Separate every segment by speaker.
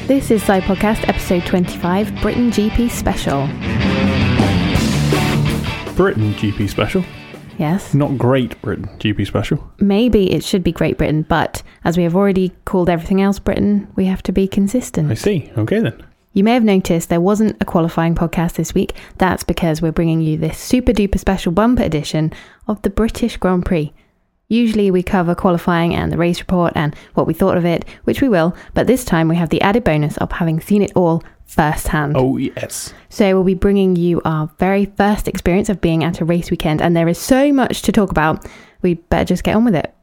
Speaker 1: This is Side Podcast, episode 25, Britain GP Special.
Speaker 2: Britain GP Special?
Speaker 1: Yes.
Speaker 2: Not Great Britain GP Special.
Speaker 1: Maybe it should be Great Britain, but as we have already called everything else Britain, we have to be consistent.
Speaker 2: I see. Okay then.
Speaker 1: You may have noticed there wasn't a qualifying podcast this week. That's because we're bringing you this super duper special bumper edition of the British Grand Prix. Usually we cover qualifying and the race report and what we thought of it, which we will, but this time we have the added bonus of having seen it all firsthand.
Speaker 2: Oh, yes.
Speaker 1: So we'll be bringing you our very first experience of being at a race weekend, and there is so much to talk about, we'd better just get on with it.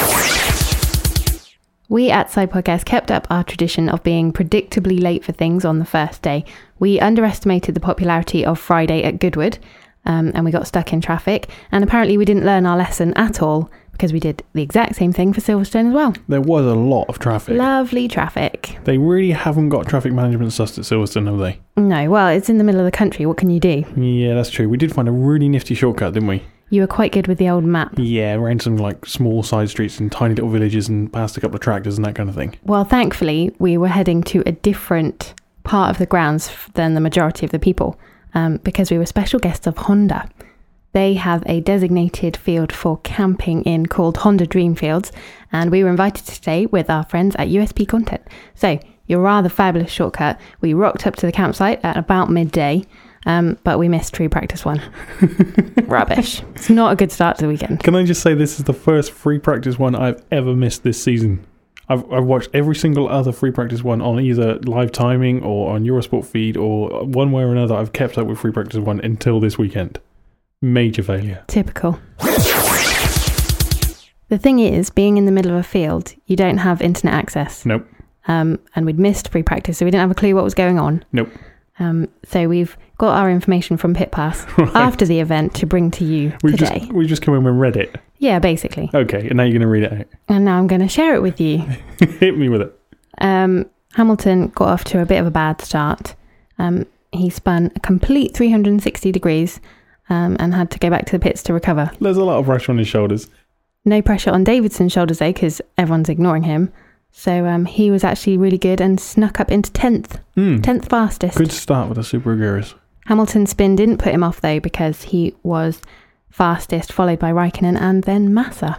Speaker 1: We at Side Podcast kept up our tradition of being predictably late for things on the first day. We underestimated the popularity of Friday at Goodwood, and we got stuck in traffic, and apparently we didn't learn our lesson at all, because we did the exact same thing for Silverstone as well.
Speaker 2: There was a lot of traffic.
Speaker 1: Lovely traffic.
Speaker 2: They really haven't got traffic management sussed at Silverstone, have they?
Speaker 1: No, well, it's in the middle of the country. What can you do?
Speaker 2: Yeah, that's true. We did find a really nifty shortcut, didn't we?
Speaker 1: You were quite good with the old map.
Speaker 2: Yeah, around some like small side streets and tiny little villages and past a couple of tractors and that kind of thing.
Speaker 1: Well, thankfully, we were heading to a different part of the grounds than the majority of the people, because we were special guests of Honda. They have a designated field for camping in called Honda Dreamfields, and we were invited to stay with our friends at USP Content. So, your rather fabulous shortcut. We rocked up to the campsite at about midday, but we missed free practice one. Rubbish. It's not a good start to the weekend.
Speaker 2: Can I just say this is the first free practice one I've ever missed this season. I've watched every single other free practice one on either live timing or on Eurosport feed, or one way or another I've kept up with free practice one until this weekend. Major failure.
Speaker 1: Typical. The thing is, being in the middle of a field, you don't have internet access.
Speaker 2: Nope.
Speaker 1: And we'd missed free practice, so we didn't have a clue what was going on.
Speaker 2: Nope.
Speaker 1: So we've got our information from Pit Pass after the event to bring to you today.
Speaker 2: We just come in and read it.
Speaker 1: Yeah, basically.
Speaker 2: Okay, and now you're going to read it out.
Speaker 1: And now I'm going to share it with you.
Speaker 2: Hit me with it.
Speaker 1: Hamilton got off to a bit of a bad start. He spun a complete 360 degrees and had to go back to the pits to recover.
Speaker 2: There's a lot of pressure on his shoulders.
Speaker 1: No pressure on Davidson's shoulders though, because everyone's ignoring him. So he was actually really good and snuck up into 10th. 10th fastest.
Speaker 2: Good start with the Super Aguirres.
Speaker 1: Hamilton's spin didn't put him off though, because he was fastest, followed by Raikkonen and then Massa.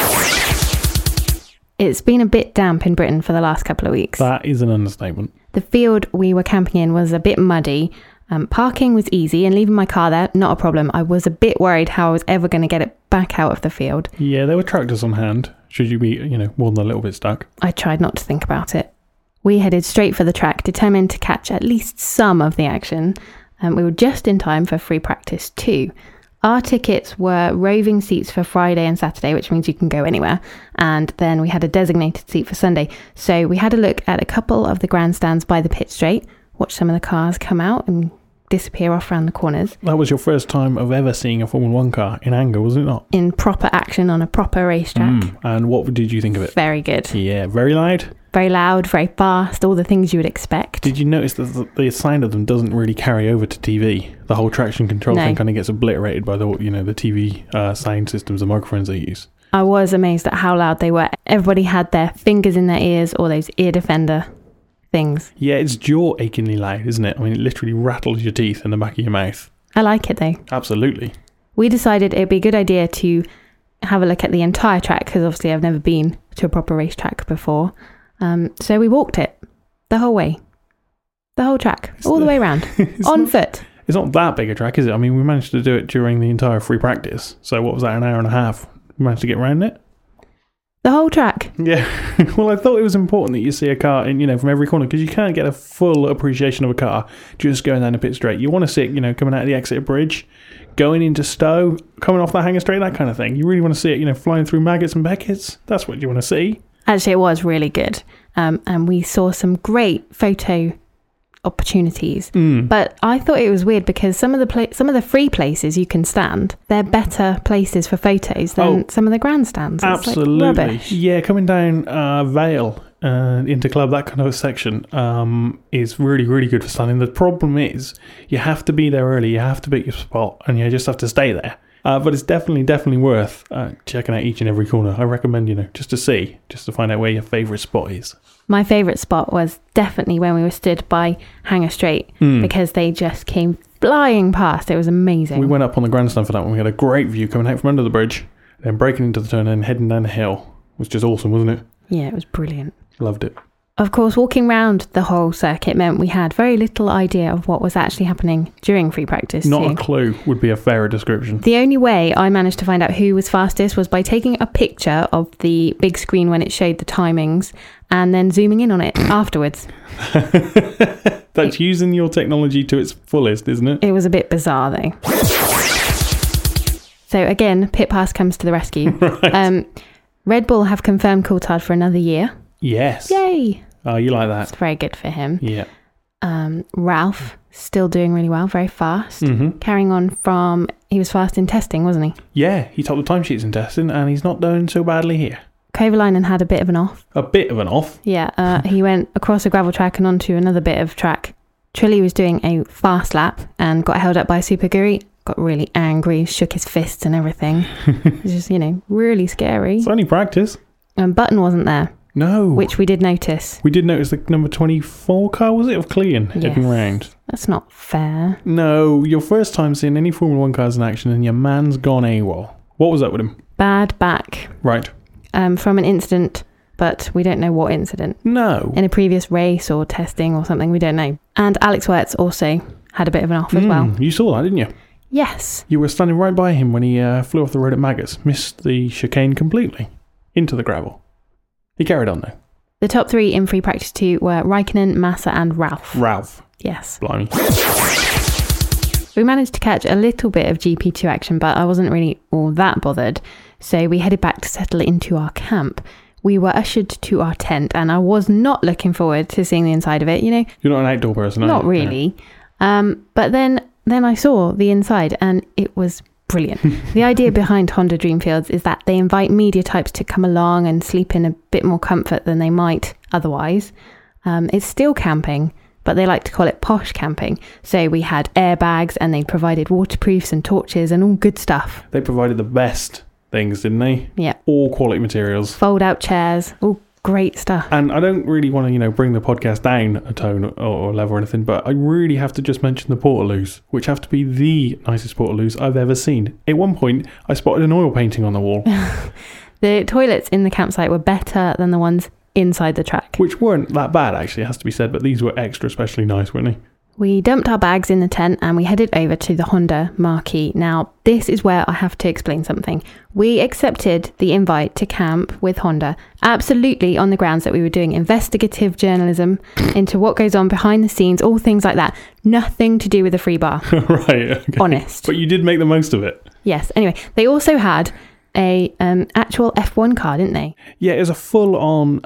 Speaker 1: It's been a bit damp in Britain for the last couple of weeks.
Speaker 2: That is an understatement.
Speaker 1: The field we were camping in was a bit muddy. Parking was easy and leaving my car there, not a problem. I was a bit worried how I was ever going to get it back out of the field.
Speaker 2: Yeah, there were tractors on hand, should you be, more than a little bit stuck.
Speaker 1: I tried not to think about it. We headed straight for the track, determined to catch at least some of the action. We were just in time for free practice 2. Our tickets were roving seats for Friday and Saturday, which means you can go anywhere. And then we had a designated seat for Sunday. So we had a look at a couple of the grandstands by the pit straight, watch some of the cars come out and disappear off around the corners.
Speaker 2: That was your first time of ever seeing a Formula 1 car in anger, was it not?
Speaker 1: In proper action on a proper racetrack.
Speaker 2: And what did you think of it?
Speaker 1: Very good.
Speaker 2: Yeah, very loud?
Speaker 1: Very loud, very fast, all the things you would expect.
Speaker 2: Did you notice that the sound of them doesn't really carry over to TV? The whole traction control thing kind of gets obliterated by the TV sound systems, the microphones they use.
Speaker 1: I was amazed at how loud they were. Everybody had their fingers in their ears or those ear defender things.
Speaker 2: Yeah, it's jaw achingly loud, isn't it? I mean, it literally rattles your teeth in the back of your mouth.
Speaker 1: I like it though.
Speaker 2: Absolutely.
Speaker 1: We decided it'd be a good idea to have a look at the entire track, because obviously I've never been to a proper racetrack before. So we walked it the whole way. The whole track. All the way around. On foot.
Speaker 2: It's not that big a track, is it? I mean, we managed to do it during the entire free practice. So what was that, an hour and a half? We managed to get around it?
Speaker 1: The whole track.
Speaker 2: Yeah. Well, I thought it was important that you see a car from every corner, because you can't get a full appreciation of a car just going down the pit straight. You want to see it, coming out of the Exeter Bridge, going into Stowe, coming off the hanger straight, that kind of thing. You really want to see it, flying through Maggots and Beckett's. That's what you want to see.
Speaker 1: Actually, it was really good. And we saw some great photo opportunities. But I thought it was weird because some of the free places you can stand, they're better places for photos than some of the grandstands. It's
Speaker 2: absolutely.
Speaker 1: Like rubbish.
Speaker 2: Yeah, coming down Vale into Club, that kind of a section is really, really good for standing. The problem is you have to be there early, you have to pick your spot, and you just have to stay there. But it's definitely worth checking out each and every corner. I recommend, just to find out where your favourite spot is.
Speaker 1: My favourite spot was definitely when we were stood by Hanger Straight because they just came flying past. It was amazing.
Speaker 2: We went up on the grandstand for that one. We had a great view coming out from under the bridge, then breaking into the turn and heading down the hill. It was just awesome, wasn't it?
Speaker 1: Yeah, it was brilliant.
Speaker 2: Loved it.
Speaker 1: Of course, walking round the whole circuit meant we had very little idea of what was actually happening during free practice.
Speaker 2: Not a clue would be a fairer description.
Speaker 1: The only way I managed to find out who was fastest was by taking a picture of the big screen when it showed the timings and then zooming in on it afterwards.
Speaker 2: That's using your technology to its fullest, isn't it?
Speaker 1: It was a bit bizarre, though. So again, Pit Pass comes to the rescue.
Speaker 2: Right.
Speaker 1: Red Bull have confirmed Coulthard for another year.
Speaker 2: Yes.
Speaker 1: Yay!
Speaker 2: Oh, you like that?
Speaker 1: It's very good for him.
Speaker 2: Yeah.
Speaker 1: Ralph, still doing really well, very fast.
Speaker 2: Mm-hmm.
Speaker 1: Carrying on from, he was fast in testing, wasn't he?
Speaker 2: Yeah, he topped the timesheets in testing and he's not doing so badly here.
Speaker 1: Kovalainen had a bit of an off.
Speaker 2: A bit of an off?
Speaker 1: Yeah, he went across a gravel track and onto another bit of track. Trilly was doing a fast lap and got held up by Super Guri. Got really angry, shook his fists and everything. It was just, really scary.
Speaker 2: It's only practice.
Speaker 1: And Button wasn't there.
Speaker 2: No.
Speaker 1: Which we did notice.
Speaker 2: We did notice the number 24 car, was it, of Clean heading round? That's
Speaker 1: not fair.
Speaker 2: No, your first time seeing any Formula 1 cars in action and your man's gone AWOL. What was up with him?
Speaker 1: Bad back.
Speaker 2: Right.
Speaker 1: From an incident, but we don't know what incident.
Speaker 2: No.
Speaker 1: In a previous race or testing or something, we don't know. And Alex Wertz also had a bit of an off as well.
Speaker 2: You saw that, didn't you?
Speaker 1: Yes.
Speaker 2: You were standing right by him when he flew off the road at Maggots. Missed the chicane completely. Into the gravel. He carried on though.
Speaker 1: The top three in free practice 2 were Raikkonen, Massa and Ralph.
Speaker 2: Ralph.
Speaker 1: Yes.
Speaker 2: Blimey.
Speaker 1: We managed to catch a little bit of GP2 action, but I wasn't really all that bothered. So we headed back to settle into our camp. We were ushered to our tent and I was not looking forward to seeing the inside of it,
Speaker 2: You're not an outdoor person, are you?
Speaker 1: Not really. Yeah. But then I saw the inside and it was brilliant. The idea behind Honda Dreamfields is that they invite media types to come along and sleep in a bit more comfort than they might otherwise. It's still camping, but they like to call it posh camping. So we had airbags and they provided waterproofs and torches and all good stuff.
Speaker 2: They provided the best things, didn't they?
Speaker 1: Yeah.
Speaker 2: All quality materials.
Speaker 1: Fold out chairs, all great stuff.
Speaker 2: And I don't really want to, bring the podcast down a tone or level or anything, but I really have to just mention the Portaloos, which have to be the nicest Portaloos I've ever seen. At one point, I spotted an oil painting on the wall.
Speaker 1: The toilets in the campsite were better than the ones inside the track.
Speaker 2: Which weren't that bad, actually, it has to be said, but these were extra especially nice, weren't they?
Speaker 1: We dumped our bags in the tent and we headed over to the Honda marquee. Now, this is where I have to explain something. We accepted the invite to camp with Honda absolutely on the grounds that we were doing investigative journalism into what goes on behind the scenes, all things like that. Nothing to do with the free bar.
Speaker 2: Right. Okay.
Speaker 1: Honest.
Speaker 2: But you did make the most of it.
Speaker 1: Yes. Anyway, they also had a actual F1 car, didn't they?
Speaker 2: Yeah, it was a full-on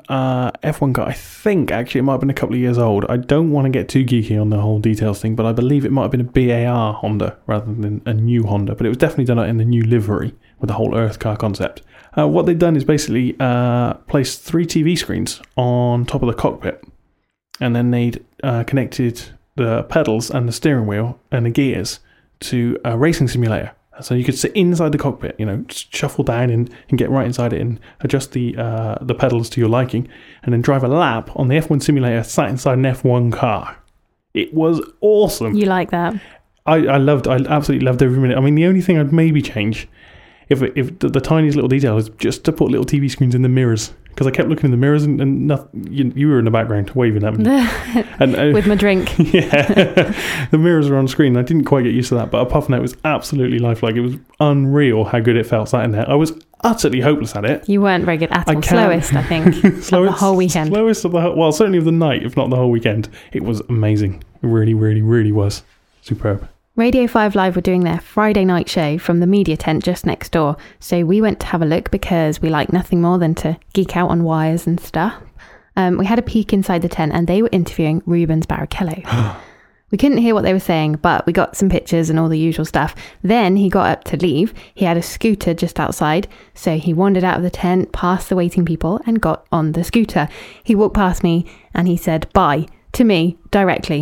Speaker 2: F1 car. I think, actually, it might have been a couple of years old. I don't want to get too geeky on the whole details thing, but I believe it might have been a BAR Honda rather than a new Honda. But it was definitely done in the new livery with the whole Earth car concept. What they've done is basically placed 3 TV screens on top of the cockpit. And then they'd connected the pedals and the steering wheel and the gears to a racing simulator. So you could sit inside the cockpit, shuffle down and get right inside it and adjust the pedals to your liking, and then drive a lap on the F1 simulator sat inside an F1 car. It was awesome.
Speaker 1: You like that?
Speaker 2: I absolutely loved every minute. I mean, the only thing I'd maybe change, if the tiniest little detail, is just to put little TV screens in the mirrors. Because I kept looking in the mirrors and nothing, you were in the background waving at me. And,
Speaker 1: with my drink.
Speaker 2: Yeah. The mirrors were on screen. I didn't quite get used to that. But apart from that, it was absolutely lifelike. It was unreal how good it felt sat in there. I was utterly hopeless at it.
Speaker 1: You weren't very good at all. Slowest, I think, of the whole weekend.
Speaker 2: Slowest of the whole, well, certainly of the night, if not the whole weekend. It was amazing. It really, really, really was. Superb.
Speaker 1: Radio 5 Live were doing their Friday night show from the media tent just next door, so we went to have a look because we like nothing more than to geek out on wires and stuff. We had a peek inside the tent and they were interviewing Rubens Barrichello. We couldn't hear what they were saying, but we got some pictures and all the usual stuff. Then he got up to leave. He had a scooter just outside, so he wandered out of the tent, past the waiting people and got on the scooter. He walked past me and he said bye to me directly.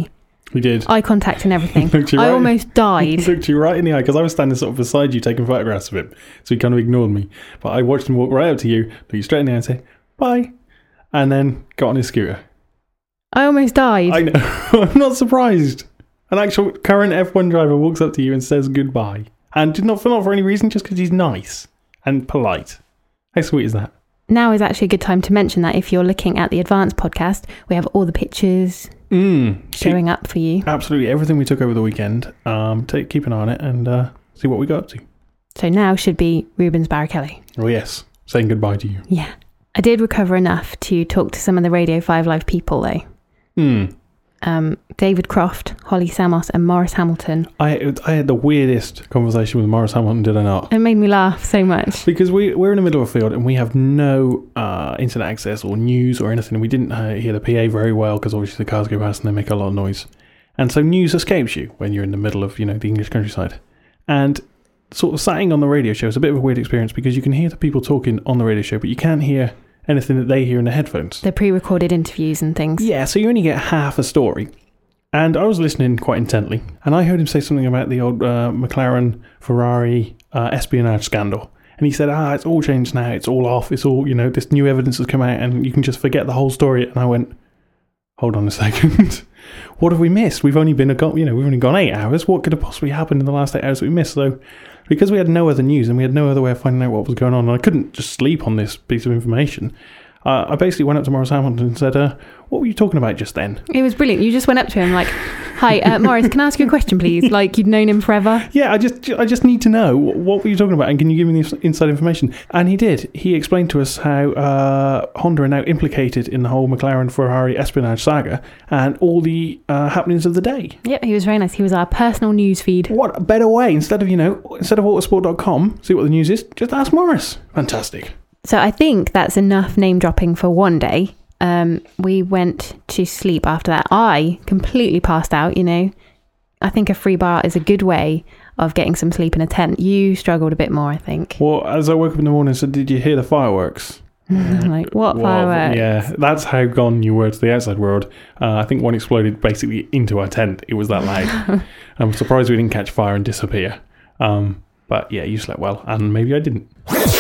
Speaker 2: We did.
Speaker 1: Eye contact and everything.
Speaker 2: Looked you
Speaker 1: I
Speaker 2: right-
Speaker 1: almost died.
Speaker 2: Looked you right in the eye because I was standing sort of beside you taking photographs of him. So he kind of ignored me. But I watched him walk right up to you, look you straight in the eye and say, bye. And then got on his scooter.
Speaker 1: I almost died.
Speaker 2: I know. I'm not surprised. An actual current F1 driver walks up to you and says goodbye. And not for any reason, just because he's nice and polite. How sweet is that?
Speaker 1: Now is actually a good time to mention that if you're looking at the Advanced podcast, we have all the pictures showing up for you.
Speaker 2: Absolutely everything we took over the weekend. Keep an eye on it and see what we got up to.
Speaker 1: So now should be Rubens Barrichello.
Speaker 2: Oh yes, saying goodbye to you.
Speaker 1: Yeah. I did recover enough to talk to some of the Radio 5 Live people though. David Croft, Holly Samos and Morris Hamilton.
Speaker 2: I had the weirdest conversation with Morris Hamilton, did I not?
Speaker 1: It made me laugh so much.
Speaker 2: Because we're in the middle of a field and we have no internet access or news or anything. We didn't hear the PA very well because obviously the cars go past and they make a lot of noise. And so news escapes you when you're in the middle of, the English countryside. And sort of sitting on the radio show is a bit of a weird experience because you can hear the people talking on the radio show, but you can't hear anything that they hear in the headphones.
Speaker 1: The pre-recorded interviews and things.
Speaker 2: Yeah, so you only get half a story. And I was listening quite intently, and I heard him say something about the old McLaren Ferrari espionage scandal. And he said, it's all changed now, it's all off, it's all, this new evidence has come out, and you can just forget the whole story. And I went, hold on a second. What have we missed? We've only been we've only gone 8 hours. What could have possibly happened in the last 8 hours that we missed? So, because we had no other news and we had no other way of finding out what was going on, and I couldn't just sleep on this piece of information, I basically went up to Morris Hamilton and said, what were you talking about just then?
Speaker 1: It was brilliant. You just went up to him like, hi, Morris, can I ask you a question, please? Like you'd known him forever.
Speaker 2: Yeah, I just need to know, what were you talking about? And can you give me the inside information? And he did. He explained to us how Honda are now implicated in the whole McLaren Ferrari espionage saga and all the happenings of the day.
Speaker 1: Yep, he was very nice. He was our personal news feed.
Speaker 2: What a better way, instead of autosport.com, see what the news is, just ask Morris. Fantastic.
Speaker 1: So I think that's enough name dropping for one day. We went to sleep after that. I completely passed out, I think a free bar is a good way of getting some sleep in a tent. You struggled a bit more, I think.
Speaker 2: Well, as I woke up in the morning and said, did you hear the fireworks?
Speaker 1: Like, what fireworks?
Speaker 2: Yeah, that's how gone you were to the outside world. I think one exploded basically into our tent. It was that loud. I'm surprised we didn't catch fire and disappear. But yeah, you slept well, and maybe I didn't.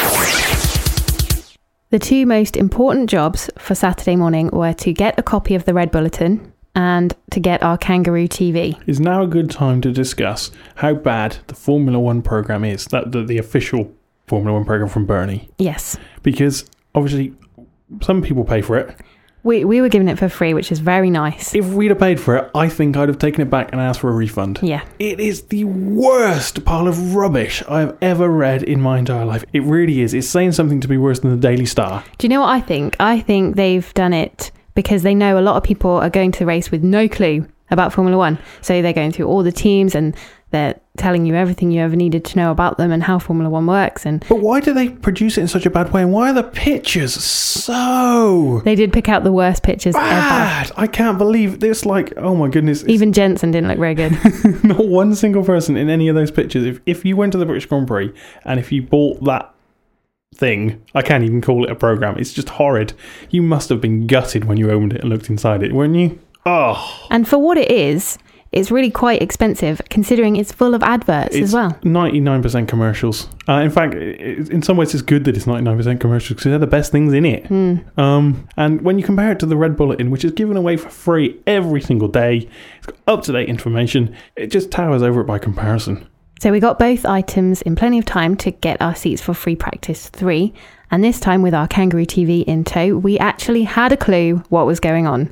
Speaker 1: The two most important jobs for Saturday morning were to get a copy of the Red Bulletin and to get our Kangaroo TV.
Speaker 2: Is now a good time to discuss how bad the Formula One program is, the official Formula One program from Bernie?
Speaker 1: Yes.
Speaker 2: Because obviously some people pay for it.
Speaker 1: We were given it for free, which is very nice.
Speaker 2: If we'd have paid for it, I think I'd have taken it back and asked for a refund.
Speaker 1: Yeah.
Speaker 2: It is the worst pile of rubbish I have ever read in my entire life. It really is. It's saying something to be worse than the Daily Star.
Speaker 1: Do you know what I think? I think they've done it because they know a lot of people are going to the race with no clue about Formula One. So they're going through all the teams and they're telling you everything you ever needed to know about them and how Formula One works.
Speaker 2: But why do they produce it in such a bad way? And why are the pictures so
Speaker 1: They did pick out the worst pictures
Speaker 2: bad?
Speaker 1: ever.
Speaker 2: I can't believe this. Like, oh my goodness.
Speaker 1: Even Jensen didn't look very good.
Speaker 2: Not one single person in any of those pictures. If you went to the British Grand Prix and if you bought that thing, I can't even call it a program. It's just horrid. You must have been gutted when you opened it and looked inside it, weren't you? Oh.
Speaker 1: And for what it is, it's really quite expensive, considering it's full of adverts as well.
Speaker 2: 99% commercials. In fact, in some ways it's good that it's 99% commercials because they're the best things in it. And when you compare it to the Red Bulletin, which is given away for free every single day, it's got up-to-date information, it just towers over it by comparison.
Speaker 1: So we got both items in plenty of time to get our seats for free practice 3. And this time with our Kangaroo TV in tow, we actually had a clue what was going on.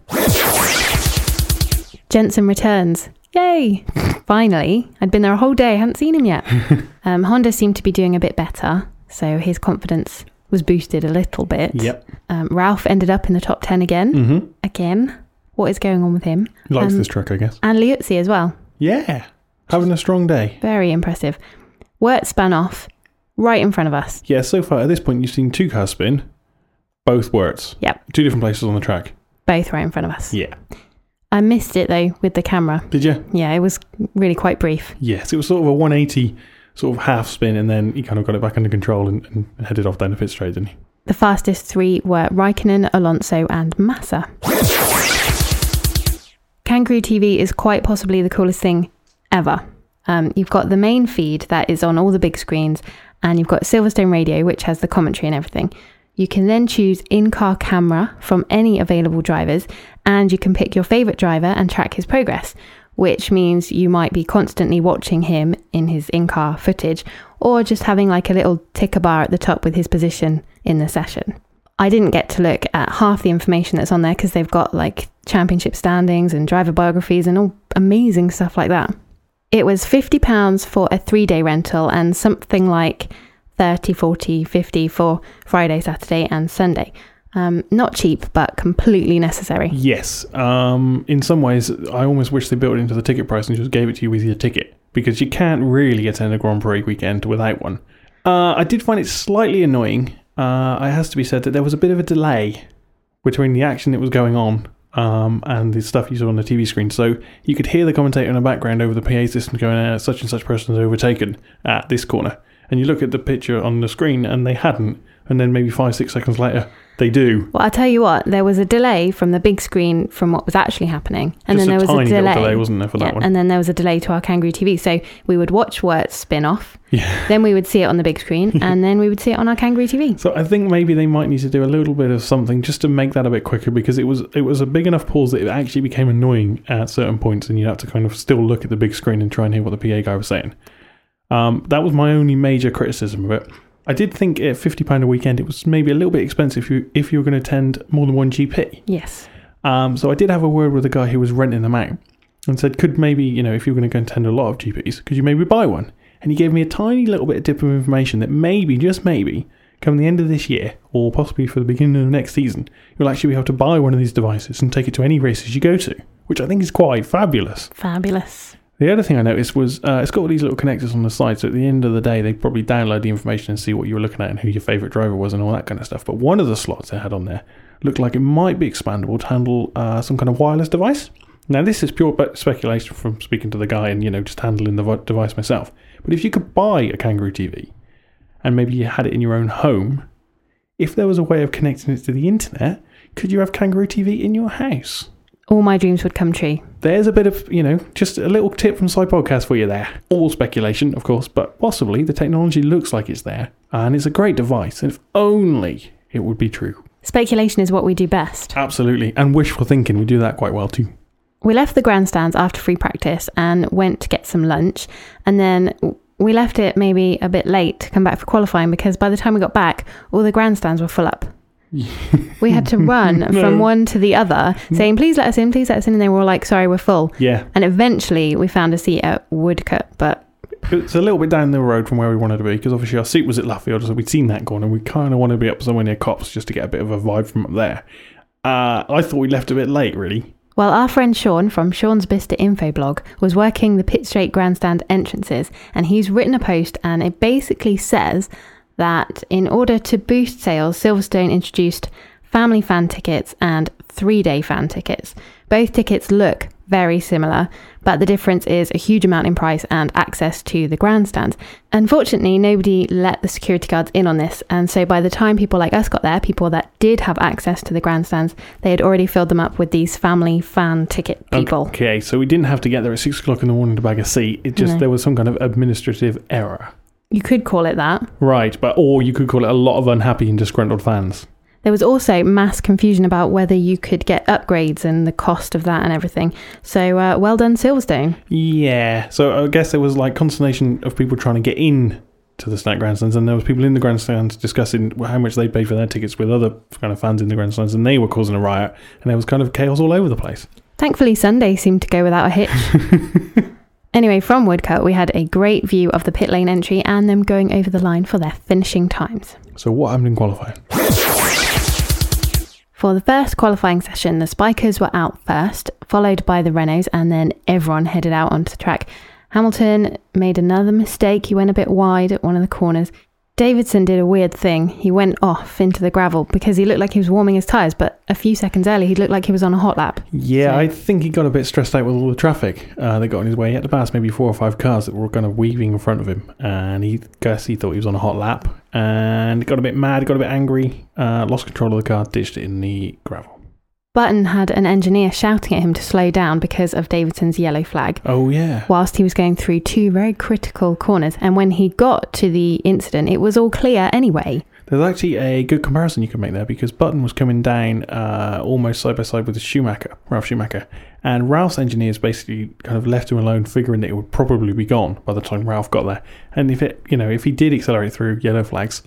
Speaker 1: Jensen returns. Yay! Finally. I'd been there a whole day, hadn't seen him yet. Honda seemed to be doing a bit better, so his confidence was boosted a little bit.
Speaker 2: Yep.
Speaker 1: Ralph ended up in the top 10 again.
Speaker 2: Mm-hmm.
Speaker 1: Again. What is going on with him?
Speaker 2: He likes this truck, I guess.
Speaker 1: And Liuzzi as well.
Speaker 2: Yeah. Having a strong day.
Speaker 1: Very impressive. Wirt spun off right in front of us.
Speaker 2: Yeah, so far at this point you've seen 2 cars spin. Both Wirts.
Speaker 1: Yep.
Speaker 2: 2 different places on the track.
Speaker 1: Both right in front of us.
Speaker 2: Yeah.
Speaker 1: I missed it though with the camera.
Speaker 2: Did you?
Speaker 1: Yeah, it was really quite brief.
Speaker 2: Yes, it was sort of a 180 sort of half spin and then he kind of got it back under control and headed off down the pit straight, didn't he?
Speaker 1: The fastest 3 were Raikkonen, Alonso and Massa. Kangaroo TV is quite possibly the coolest thing ever. You've got the main feed that is on all the big screens, and you've got Silverstone Radio, which has the commentary and everything. You can then choose in-car camera from any available drivers, and you can pick your favourite driver and track his progress, which means you might be constantly watching him in his in-car footage, or just having like a little ticker bar at the top with his position in the session. I didn't get to look at half the information that's on there because they've got like championship standings and driver biographies and all amazing stuff like that. It was £50 for a 3-day rental and something like 30, 40, 50 for Friday, Saturday and Sunday. Not cheap, but completely necessary.
Speaker 2: Yes. In some ways, I almost wish they built it into the ticket price and just gave it to you with your ticket, because you can't really attend a Grand Prix weekend without one. I did find it slightly annoying. It has to be said that there was a bit of a delay between the action that was going on and the stuff you saw on the TV screen. So you could hear the commentator in the background over the PA system going, such and such person is overtaken at this corner. And you look at the picture on the screen and they hadn't. And then maybe 5-6 seconds later, they do.
Speaker 1: Well, I'll tell you what, there was a delay from the big screen from what was actually happening. And
Speaker 2: Just
Speaker 1: then there was
Speaker 2: tiny
Speaker 1: a delay.
Speaker 2: Little delay, wasn't there, for that one?
Speaker 1: And then there was a delay to our Kangaroo TV. So we would watch Wirt's spin-off.
Speaker 2: Yeah.
Speaker 1: Then we would see it on the big screen. And then we would see it on our Kangaroo TV.
Speaker 2: So I think maybe they might need to do a little bit of something just to make that a bit quicker, because it was a big enough pause that it actually became annoying at certain points, and you'd have to kind of still look at the big screen and try and hear what the PA guy was saying. That was my only major criticism of it. I did think at £50 a weekend, it was maybe a little bit expensive if you were going to attend more than one GP.
Speaker 1: Yes.
Speaker 2: So I did have a word with the guy who was renting them out and said, could maybe, if you're going to go attend a lot of GPs, could you maybe buy one? And he gave me a tiny little bit of tip of information that maybe, just maybe, come the end of this year, or possibly for the beginning of next season, you'll actually be able to buy one of these devices and take it to any races you go to, which I think is quite fabulous.
Speaker 1: Fabulous.
Speaker 2: The other thing I noticed was it's got all these little connectors on the side, so at the end of the day, they probably download the information and see what you were looking at and who your favourite driver was and all that kind of stuff. But one of the slots they had on there looked like it might be expandable to handle some kind of wireless device. Now, this is pure speculation from speaking to the guy and, just handling the device myself. But if you could buy a Kangaroo TV and maybe you had it in your own home, if there was a way of connecting it to the internet, could you have Kangaroo TV in your house?
Speaker 1: All my dreams would come true.
Speaker 2: There's a bit of, just a little tip from Side Podcast for you there. All speculation, of course, but possibly the technology looks like it's there. And it's a great device. And if only it would be true.
Speaker 1: Speculation is what we do best.
Speaker 2: Absolutely. And wishful thinking, we do that quite well too.
Speaker 1: We left the grandstands after free practice and went to get some lunch. And then we left it maybe a bit late to come back for qualifying, because by the time we got back, all the grandstands were full up. We had to run from one to the other saying, please let us in, and they were all like, sorry, we're full.
Speaker 2: Yeah.
Speaker 1: And eventually we found a seat at Woodcote, but
Speaker 2: it's a little bit down the road from where we wanted to be, because obviously our seat was at Luffield, so we'd seen that corner. We kind of wanted to be up somewhere near Cops just to get a bit of a vibe from up there. I thought we left a bit late, really.
Speaker 1: Well, our friend Sean from Sean's Bista Info blog was working the pit straight grandstand entrances, and he's written a post, and it basically says that in order to boost sales, Silverstone introduced family fan tickets and 3-day fan tickets. Both tickets look very similar, but the difference is a huge amount in price and access to the grandstands. Unfortunately, nobody let the security guards in on this, and so by the time people like us got there, people that did have access to the grandstands, they had already filled them up with these family fan ticket people.
Speaker 2: Okay, so we didn't have to get there at 6 o'clock in the morning to bag a seat. It just, there was some kind of administrative error.
Speaker 1: You could call it that.
Speaker 2: Right, or you could call it a lot of unhappy and disgruntled fans.
Speaker 1: There was also mass confusion about whether you could get upgrades and the cost of that and everything. So, well done, Silverstone.
Speaker 2: Yeah, so I guess there was consternation of people trying to get in to the snack grandstands, and there was people in the grandstands discussing how much they paid for their tickets with other kind of fans in the grandstands, and they were causing a riot, and there was kind of chaos all over the place.
Speaker 1: Thankfully, Sunday seemed to go without a hitch. Anyway, from Woodcote, we had a great view of the pit lane entry and them going over the line for their finishing times.
Speaker 2: So what happened in qualifying?
Speaker 1: For the first qualifying session, the Spikers were out first, followed by the Renaults, and then everyone headed out onto the track. Hamilton made another mistake. He went a bit wide at one of the corners. Davidson did a weird thing. He went off into the gravel because he looked like he was warming his tyres, but a few seconds earlier he looked like he was on a hot lap.
Speaker 2: Yeah, so I think he got a bit stressed out with all the traffic that got in his way. He had to pass maybe 4 or 5 cars that were kind of weaving in front of him, and he thought he was on a hot lap, and got a bit mad, got a bit angry, lost control of the car, ditched it in the gravel.
Speaker 1: Button had an engineer shouting at him to slow down because of Davidson's yellow flag.
Speaker 2: Oh, yeah.
Speaker 1: Whilst he was going through 2 very critical corners. And when he got to the incident, it was all clear anyway.
Speaker 2: There's actually a good comparison you can make there because Button was coming down almost side by side with Ralf Schumacher. And Ralph's engineers basically kind of left him alone, figuring that it would probably be gone by the time Ralph got there. And if he did accelerate through yellow flags,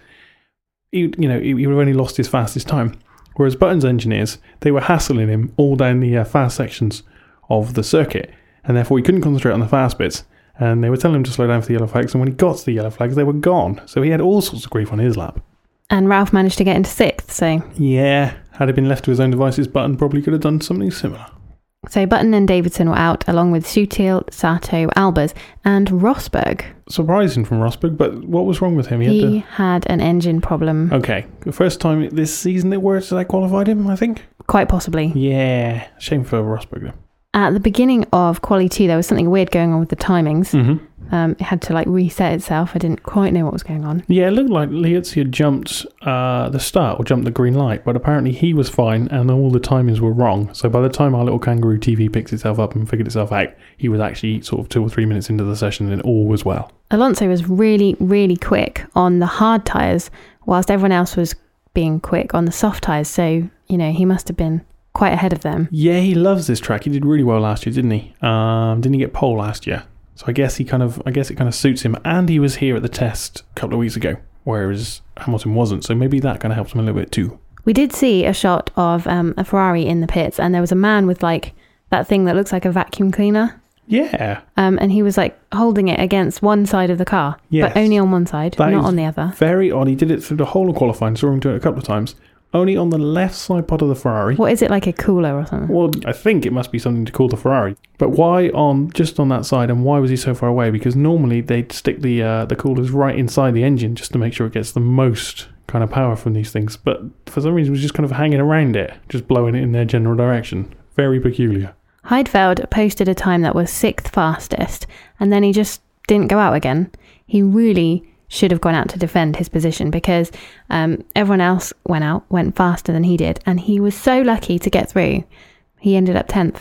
Speaker 2: he would have only lost his fastest time. Whereas Button's engineers, they were hassling him all down the fast sections of the circuit, and therefore he couldn't concentrate on the fast bits. And they were telling him to slow down for the yellow flags, and when he got to the yellow flags, they were gone. So he had all sorts of grief on his lap.
Speaker 1: And Ralph managed to get into 6th, so...
Speaker 2: Yeah, had he been left to his own devices, Button probably could have done something similar.
Speaker 1: So Button and Davidson were out, along with Sutil, Sato, Albers, and Rosberg.
Speaker 2: Surprising from Rosberg, but what was wrong with him?
Speaker 1: He had an engine problem.
Speaker 2: Okay, the first time this season they qualified him, I think?
Speaker 1: Quite possibly.
Speaker 2: Yeah, shame for Rosberg though.
Speaker 1: At the beginning of Quali 2, there was something weird going on with the timings.
Speaker 2: Mm-hmm.
Speaker 1: It had to reset itself. I didn't quite know what was going on.
Speaker 2: Yeah, it looked like Liuzzi had jumped the start or jumped the green light, but apparently he was fine and all the timings were wrong. So by the time our little kangaroo TV picked itself up and figured itself out, he was actually sort of 2 or 3 minutes into the session and all was well.
Speaker 1: Alonso was really, really quick on the hard tyres, whilst everyone else was being quick on the soft tyres. So, he must have been quite ahead of them.
Speaker 2: Yeah, he loves this track. He did really well last year, didn't he? Didn't he get pole last year? So I guess it kind of suits him. And he was here at the test a couple of weeks ago, whereas Hamilton wasn't. So maybe that kind of helps him a little bit too.
Speaker 1: We did see a shot of a Ferrari in the pits, and there was a man with that thing that looks like a vacuum cleaner.
Speaker 2: Yeah.
Speaker 1: And he was holding it against one side of the car,
Speaker 2: yes.
Speaker 1: but only on one side, not on the other.
Speaker 2: Very odd. He did it through the whole of qualifying. Saw him do it a couple of times. Only on the left side pod of the Ferrari.
Speaker 1: What is it, like a cooler or something?
Speaker 2: Well, I think it must be something to cool the Ferrari. But why just on that side, and why was he so far away? Because normally they'd stick the coolers right inside the engine just to make sure it gets the most kind of power from these things. But for some reason, it was just kind of hanging around it, just blowing it in their general direction. Very peculiar.
Speaker 1: Heidfeld posted a time that was 6th fastest, and then he just didn't go out again. He really should have gone out to defend his position because everyone else went faster than he did, and he was so lucky to get through. He ended up 10th.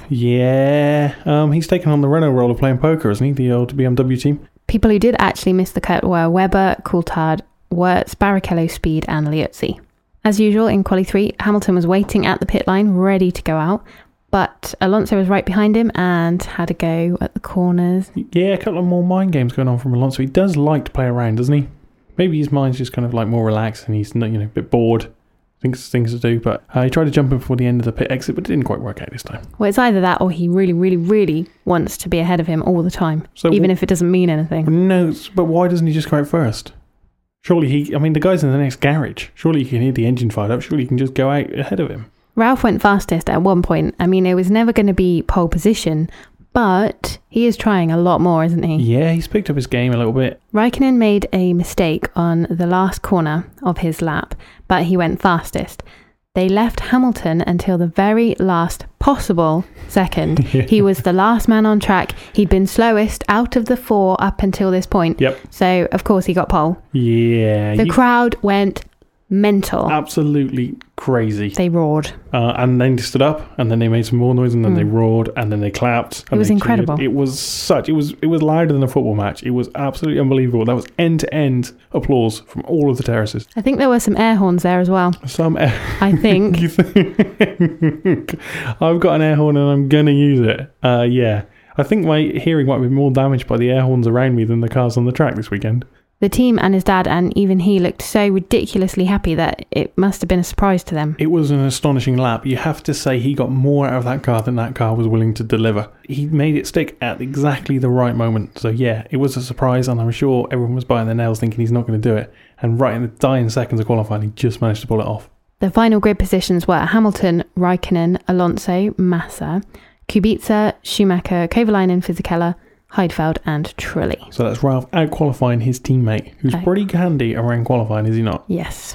Speaker 2: Yeah, he's taken on the Renault role of playing poker, isn't he, the old BMW team?
Speaker 1: People who did actually miss the cut were Webber, Coulthard, Wirtz, Barrichello, Speed and Liuzzi. As usual, in Quali 3, Hamilton was waiting at the pit line, ready to go out, but Alonso was right behind him and had a go at the corners.
Speaker 2: Yeah, a couple of more mind games going on from Alonso. He does like to play around, doesn't he? Maybe his mind's just kind of more relaxed and he's a bit bored. Thinks things to do, but he tried to jump in before the end of the pit exit, but it didn't quite work out this time.
Speaker 1: Well, it's either that or he really, really, really wants to be ahead of him all the time, even if it doesn't mean anything.
Speaker 2: No, but why doesn't he just go out first? Surely the guy's in the next garage. Surely he can hear the engine fired up. Surely he can just go out ahead of him.
Speaker 1: Ralph went fastest at one point. I mean, it was never going to be pole position, but he is trying a lot more, isn't he?
Speaker 2: Yeah, he's picked up his game a little bit.
Speaker 1: Raikkonen made a mistake on the last corner of his lap, but he went fastest. They left Hamilton until the very last possible second.
Speaker 2: Yeah.
Speaker 1: He was the last man on track. He'd been slowest out of the 4 up until this point.
Speaker 2: Yep.
Speaker 1: So, of course, he got pole.
Speaker 2: Yeah.
Speaker 1: The crowd went mental.
Speaker 2: Absolutely crazy.
Speaker 1: They roared.
Speaker 2: And then they stood up, and then they made some more noise, and then they roared, and then they clapped.
Speaker 1: It was incredible.
Speaker 2: It was louder than a football match. It was absolutely unbelievable. That was end-to-end applause from all of the terraces.
Speaker 1: I think there were some air horns there as well. I think.
Speaker 2: You think? I've got an air horn and I'm going to use it. Yeah. I think my hearing might be more damaged by the air horns around me than the cars on the track this weekend.
Speaker 1: The team and his dad and even he looked so ridiculously happy that it must have been a surprise to them.
Speaker 2: It was an astonishing lap. You have to say he got more out of that car than that car was willing to deliver. He made it stick at exactly the right moment. So yeah, it was a surprise, and I'm sure everyone was biting their nails thinking he's not going to do it. And right in the dying seconds of qualifying, he just managed to pull it off.
Speaker 1: The final grid positions were Hamilton, Raikkonen, Alonso, Massa, Kubica, Schumacher, Kovalainen, Fisichella, Heidfeld and Trulli.
Speaker 2: So that's Ralph out-qualifying his teammate, who's pretty handy around qualifying, is he not?
Speaker 1: Yes.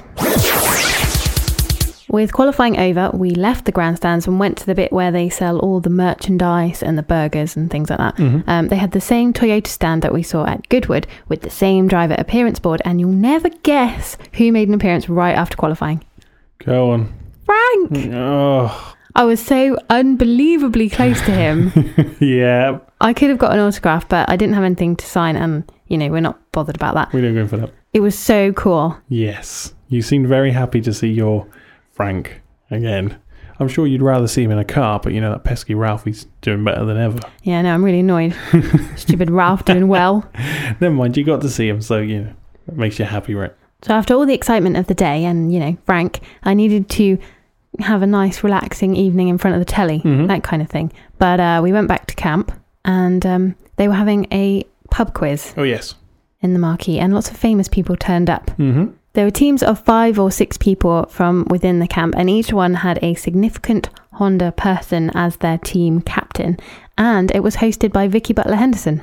Speaker 1: With qualifying over, we left the grandstands and went to the bit where they sell all the merchandise and the burgers and things like that. Mm-hmm. They had the same Toyota stand that we saw at Goodwood with the same driver appearance board, and you'll never guess who made an appearance right after qualifying.
Speaker 2: Go on.
Speaker 1: Frank!
Speaker 2: Oh.
Speaker 1: I was so unbelievably close to him.
Speaker 2: Yeah.
Speaker 1: I could have got an autograph, but I didn't have anything to sign, and, we're not bothered about that.
Speaker 2: We don't go for that.
Speaker 1: It was so cool.
Speaker 2: Yes. You seemed very happy to see your Frank again. I'm sure you'd rather see him in a car, but that pesky Ralphie's doing better than ever.
Speaker 1: Yeah, no, I'm really annoyed. Stupid Ralph doing well.
Speaker 2: Never mind, you got to see him, so, it makes you happy, right?
Speaker 1: So after all the excitement of the day and, Frank, I needed to have a nice relaxing evening in front of the telly, that kind of thing. But we went back to camp, and they were having a pub quiz.
Speaker 2: Oh, yes.
Speaker 1: In the marquee, and lots of famous people turned up.
Speaker 2: Mm-hmm.
Speaker 1: There were teams of 5 or 6 people from within the camp, and each one had a significant Honda person as their team captain, and it was hosted by Vicky Butler Henderson.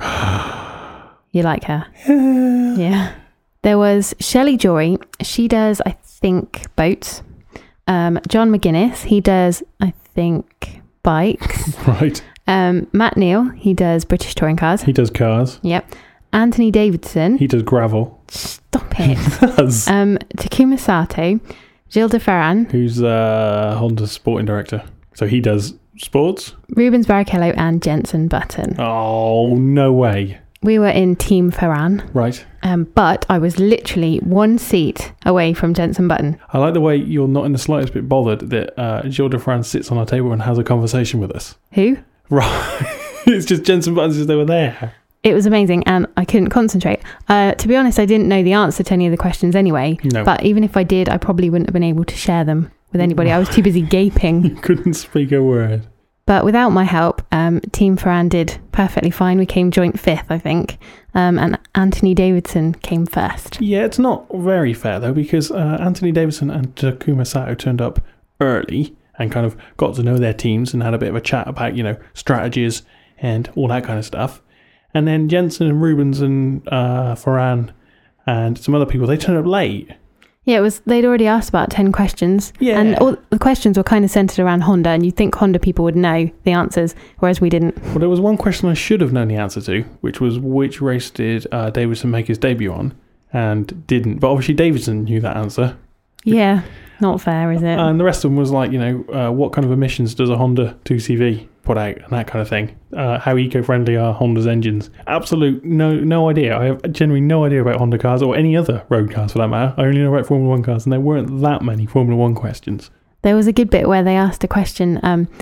Speaker 1: You like her? Yeah. There was Shelley Jory. She does, I think, boats. John McGuinness. He does, I think, bikes.
Speaker 2: Right.
Speaker 1: Matt Neal. He does British touring cars.
Speaker 2: He does cars.
Speaker 1: Yep. Anthony Davidson.
Speaker 2: He does gravel.
Speaker 1: Stop it.
Speaker 2: He does.
Speaker 1: Takuma Sato. Gilles de Ferran.
Speaker 2: Who's Honda's sporting director. So he does sports.
Speaker 1: Rubens Barrichello and Jenson Button.
Speaker 2: Oh, no way.
Speaker 1: We were in Team Ferran.
Speaker 2: Right.
Speaker 1: But I was literally 1 seat away from Jenson Button.
Speaker 2: I like the way you're not in the slightest bit bothered that Gilles de Ferran sits on our table and has a conversation with us.
Speaker 1: Who?
Speaker 2: Right. It's just Jenson Button says they were there.
Speaker 1: It was amazing, and I couldn't concentrate. To be honest, I didn't know the answer to any of the questions anyway.
Speaker 2: No.
Speaker 1: But even if I did, I probably wouldn't have been able to share them with anybody. I was too busy gaping.
Speaker 2: You couldn't speak a word.
Speaker 1: But without my help, Team Ferran did perfectly fine. We came joint 5th, I think. And Anthony Davidson came first.
Speaker 2: Yeah, it's not very fair, though, because Anthony Davidson and Takuma Sato turned up early and kind of got to know their teams and had a bit of a chat about, strategies and all that kind of stuff. And then Jenson and Rubens and Ferran and some other people, they turned up late.
Speaker 1: Yeah, they'd already asked about 10 questions.
Speaker 2: Yeah.
Speaker 1: And all the questions were kind of centered around Honda, and you'd think Honda people would know the answers, whereas we didn't.
Speaker 2: Well, there was one question I should have known the answer to, which was which race did Davidson make his debut on, and didn't. But obviously Davidson knew that answer.
Speaker 1: Yeah, not fair, is it?
Speaker 2: And the rest of them was like, what kind of emissions does a Honda 2CV put out, and that kind of thing. How eco-friendly are Honda's engines? Absolute no idea. I have genuinely no idea about Honda cars or any other road cars for that matter. I only know about Formula 1 cars, and there weren't that many Formula 1 questions.
Speaker 1: There was a good bit where they asked a question,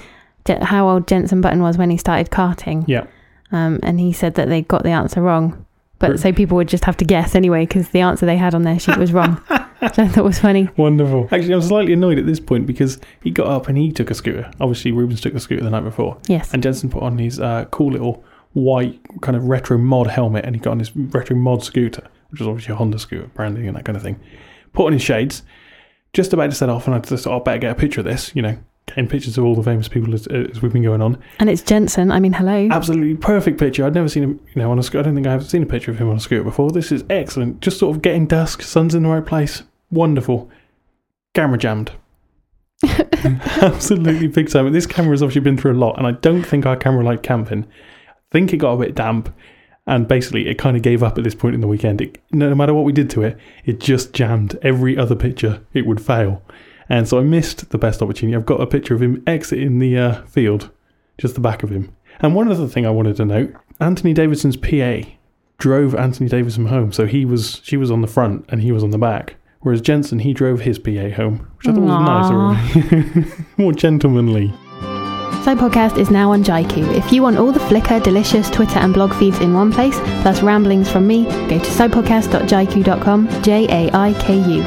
Speaker 1: how old Jenson Button was when he started karting.
Speaker 2: Yeah.
Speaker 1: And he said that they got the answer wrong. But so people would just have to guess anyway, because the answer they had on their sheet was wrong. Which I thought was funny.
Speaker 2: Wonderful. Actually, I'm slightly annoyed at this point because he got up and he took a scooter. Obviously, Rubens took the scooter the night before.
Speaker 1: Yes.
Speaker 2: And Jenson put on his cool little white kind of retro mod helmet, and he got on his retro mod scooter, which was obviously a Honda scooter, branding and that kind of thing. Put on his shades, just about to set off, and I just thought, I better get a picture of this, getting pictures of all the famous people as we've been going on.
Speaker 1: And it's Jenson. I mean, hello.
Speaker 2: Absolutely perfect picture. I'd never seen him, on a scooter. I don't think I've seen a picture of him on a scooter before. This is excellent. Just sort of getting dusk, sun's in the right place. Wonderful. Camera jammed. Absolutely big time. This camera has obviously been through a lot, and I don't think our camera liked camping. I think it got a bit damp, and basically it kind of gave up at this point in the weekend. No matter what we did to it, it just jammed. Every other picture, it would fail. And so I missed the best opportunity. I've got a picture of him exiting the field, just the back of him. And one other thing I wanted to note, Anthony Davidson's PA drove Anthony Davidson home. So she was on the front and he was on the back. Whereas Jenson, he drove his PA home, which I thought was nicer, more gentlemanly.
Speaker 1: So Podcast is now on Jaiku. If you want all the Flickr, Delicious, Twitter and blog feeds in one place, plus ramblings from me, go to sopodcast.jaiku.com, Jaiku.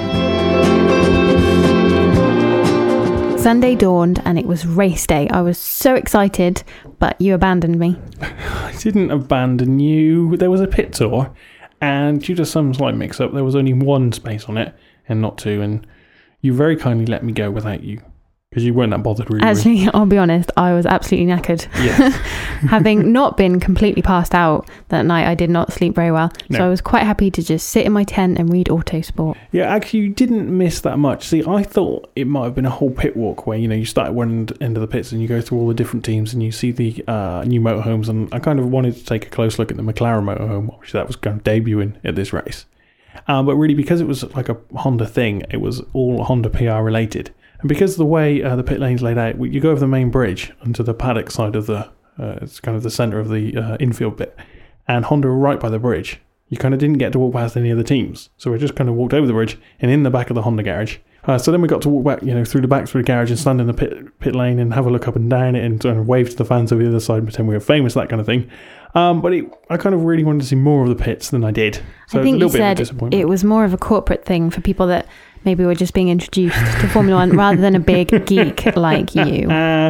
Speaker 1: Sunday dawned and it was race day. I was so excited, but you abandoned me.
Speaker 2: I didn't abandon you. There was a pit tour, and due to some slight mix-up, there was only one space on it and not two, and you very kindly let me go without you, because you weren't that bothered, really.
Speaker 1: Actually, I'll be honest, I was absolutely knackered.
Speaker 2: Yes.
Speaker 1: Having not been completely passed out that night, I did not sleep very well.
Speaker 2: No.
Speaker 1: So I was quite happy to just sit in my tent and read Autosport.
Speaker 2: Yeah, actually, you didn't miss that much. See, I thought it might have been a whole pit walk where, you start at one end of the pits and you go through all the different teams and you see the new motorhomes. And I kind of wanted to take a close look at the McLaren motorhome, which that was kind of debuting at this race. But really, because it was like a Honda thing, it was all Honda PR related. And because of the way the pit lane's laid out, you go over the main bridge onto the paddock side of it's kind of the centre of the infield bit. And Honda were right by the bridge. You kind of didn't get to walk past any of the teams. So we just kind of walked over the bridge and in the back of the Honda garage. So then we got to walk back, through the garage and stand in the pit lane and have a look up and down it and sort of wave to the fans over the other side and pretend we were famous, that kind of thing. But I kind of really wanted to see more of the pits than I did. So
Speaker 1: I think
Speaker 2: it was a little
Speaker 1: you
Speaker 2: bit of a
Speaker 1: said
Speaker 2: disappointment.
Speaker 1: it was more of a corporate thing for people that maybe were just being introduced to Formula One rather than a big geek like you.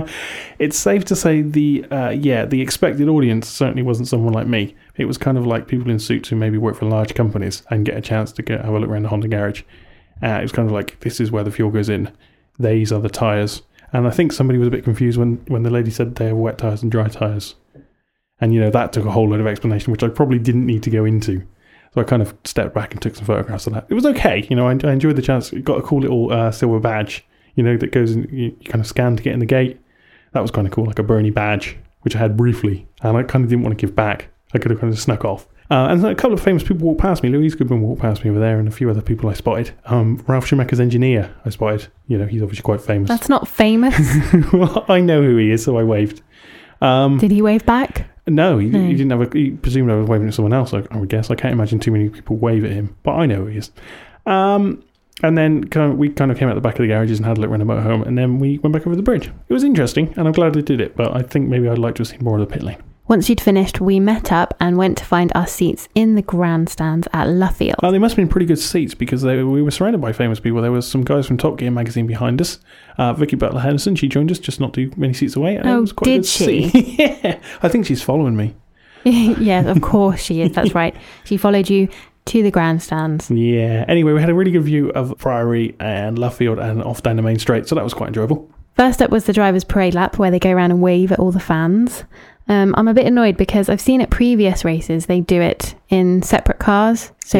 Speaker 2: It's safe to say the expected audience certainly wasn't someone like me. It was kind of like people in suits who maybe work for large companies and get a chance to have a look around the Honda garage. It was kind of like, this is where the fuel goes in. These are the tyres. And I think somebody was a bit confused when the lady said they have wet tyres and dry tyres. And, that took a whole load of explanation, which I probably didn't need to go into. So I kind of stepped back and took some photographs of that. It was okay. I enjoyed the chance. It got a cool little silver badge, that goes in, you kind of scan to get in the gate. That was kind of cool, like a Bernie badge, which I had briefly. And I kind of didn't want to give back. I could have kind of snuck off. And a couple of famous people walked past me. Louise Goodman walked past me over there and a few other people I spotted. Ralph Schumacher's engineer I spotted. He's obviously quite famous.
Speaker 1: That's not famous.
Speaker 2: Well, I know who he is, so I waved.
Speaker 1: Did he wave back?
Speaker 2: No, he didn't have he presumed I was waving at someone else, I would guess. I can't imagine too many people wave at him, but I know who he is. And then we came out the back of the garages and had a look around the motorhome, and then we went back over the bridge. It was interesting, and I'm glad they did it, but I think maybe I'd like to have seen more of the pit lane.
Speaker 1: Once you'd finished, we met up and went to find our seats in the grandstands at Luffield.
Speaker 2: They must have been pretty good seats because we were surrounded by famous people. There was some guys from Top Gear magazine behind us. Vicky Butler-Henderson, she joined us just not too many seats away. And it was quite
Speaker 1: did
Speaker 2: good
Speaker 1: she?
Speaker 2: To see. Yeah, I think she's following me.
Speaker 1: Yeah, of course she is. That's right. She followed you to the grandstands.
Speaker 2: Yeah. Anyway, we had a really good view of Priory and Luffield and off down the main straight, so that was quite enjoyable.
Speaker 1: First up was the driver's parade lap where they go around and wave at all the fans. I'm a bit annoyed because I've seen at previous races they do it in separate cars. So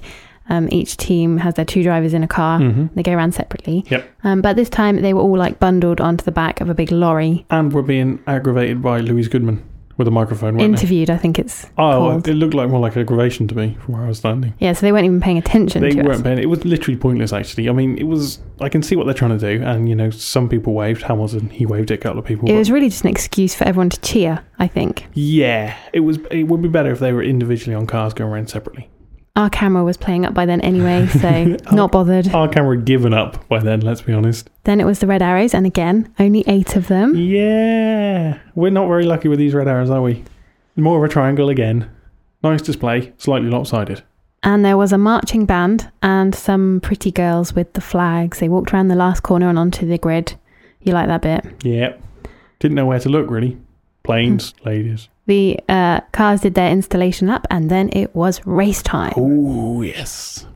Speaker 1: each team has their two drivers in a car. Mm-hmm. They go around separately.
Speaker 2: Yep.
Speaker 1: But this time they were all bundled onto the back of a big lorry.
Speaker 2: And were being aggravated by Louise Goodman with a microphone, weren't
Speaker 1: Interviewed, I think it's called.
Speaker 2: It looked like more like aggravation to me from where I was standing.
Speaker 1: Yeah, so they weren't even paying attention to us.
Speaker 2: They weren't paying. It was literally pointless, actually. I mean, I can see what they're trying to do, and, some people waved. Hamilton, he waved at a couple of people.
Speaker 1: It was really just an excuse for everyone to cheer, I think.
Speaker 2: Yeah, it would be better if they were individually on cars going around separately.
Speaker 1: Our camera was playing up by then anyway, so not bothered.
Speaker 2: Our camera had given up by then, let's be honest.
Speaker 1: Then it was the red arrows, and again, only 8 of them.
Speaker 2: Yeah, we're not very lucky with these red arrows, are we? More of a triangle again. Nice display, slightly lopsided.
Speaker 1: And there was a marching band and some pretty girls with the flags. They walked around the last corner and onto the grid. You like that bit?
Speaker 2: Yeah. Didn't know where to look, really. Planes, ladies.
Speaker 1: The cars did their installation lap, and then it was race time.
Speaker 2: Oh, yes.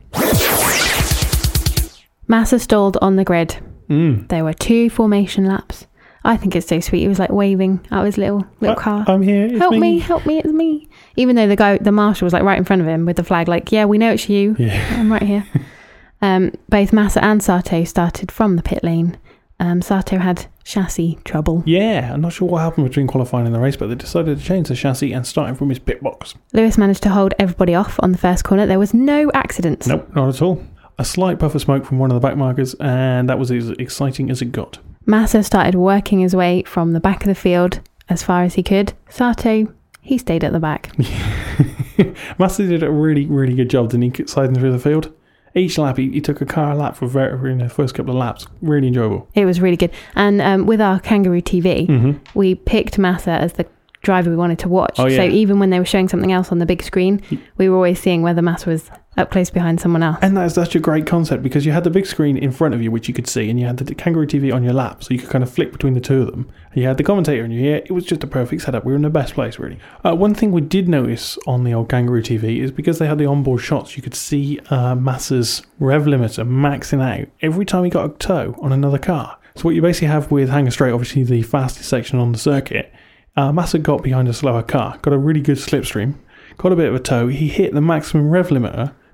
Speaker 1: Massa stalled on the grid. There were 2 formation laps. I think it's so sweet. He was waving out his little car.
Speaker 2: I'm here. It's
Speaker 1: help me, it's me. Even though the marshal was right in front of him with the flag, yeah, we know it's you.
Speaker 2: Yeah.
Speaker 1: I'm right here. Both Massa and Sato started from the pit lane. Sato had chassis trouble.
Speaker 2: Yeah, I'm not sure what happened between qualifying and the race, but they decided to change the chassis and starting from his pit box.
Speaker 1: Lewis managed to hold everybody off on the first corner. There was no accidents.
Speaker 2: Nope, not at all. A slight puff of smoke from one of the back markers, and that was as exciting as it got. Massa
Speaker 1: started working his way from the back of the field as far as he could. Sato, he stayed at the back.
Speaker 2: Massa did a really, really good job, didn't he, sliding through the field? Each lap, he took a car a lap for the first couple of laps. Really enjoyable.
Speaker 1: It was really good. And with our Kangaroo TV, we picked Massa as the driver we wanted to watch.
Speaker 2: Oh, yeah.
Speaker 1: So even when they were showing something else on the big screen, we were always seeing whether Massa was up close behind someone else.
Speaker 2: And that's such a great concept because you had the big screen in front of you, which you could see, and you had the Kangaroo TV on your lap, so you could kind of flick between the two of them. And you had the commentator in your ear. It was just a perfect setup. We were in the best place, really. One thing we did notice on the old Kangaroo TV is because they had the onboard shots, you could see Massa's rev limiter maxing out every time he got a toe on another car. So what you basically have with Hangar Straight, obviously the fastest section on the circuit, Massa got behind a slower car, got a really good slipstream, got a bit of a toe, he hit the maximum rev limiter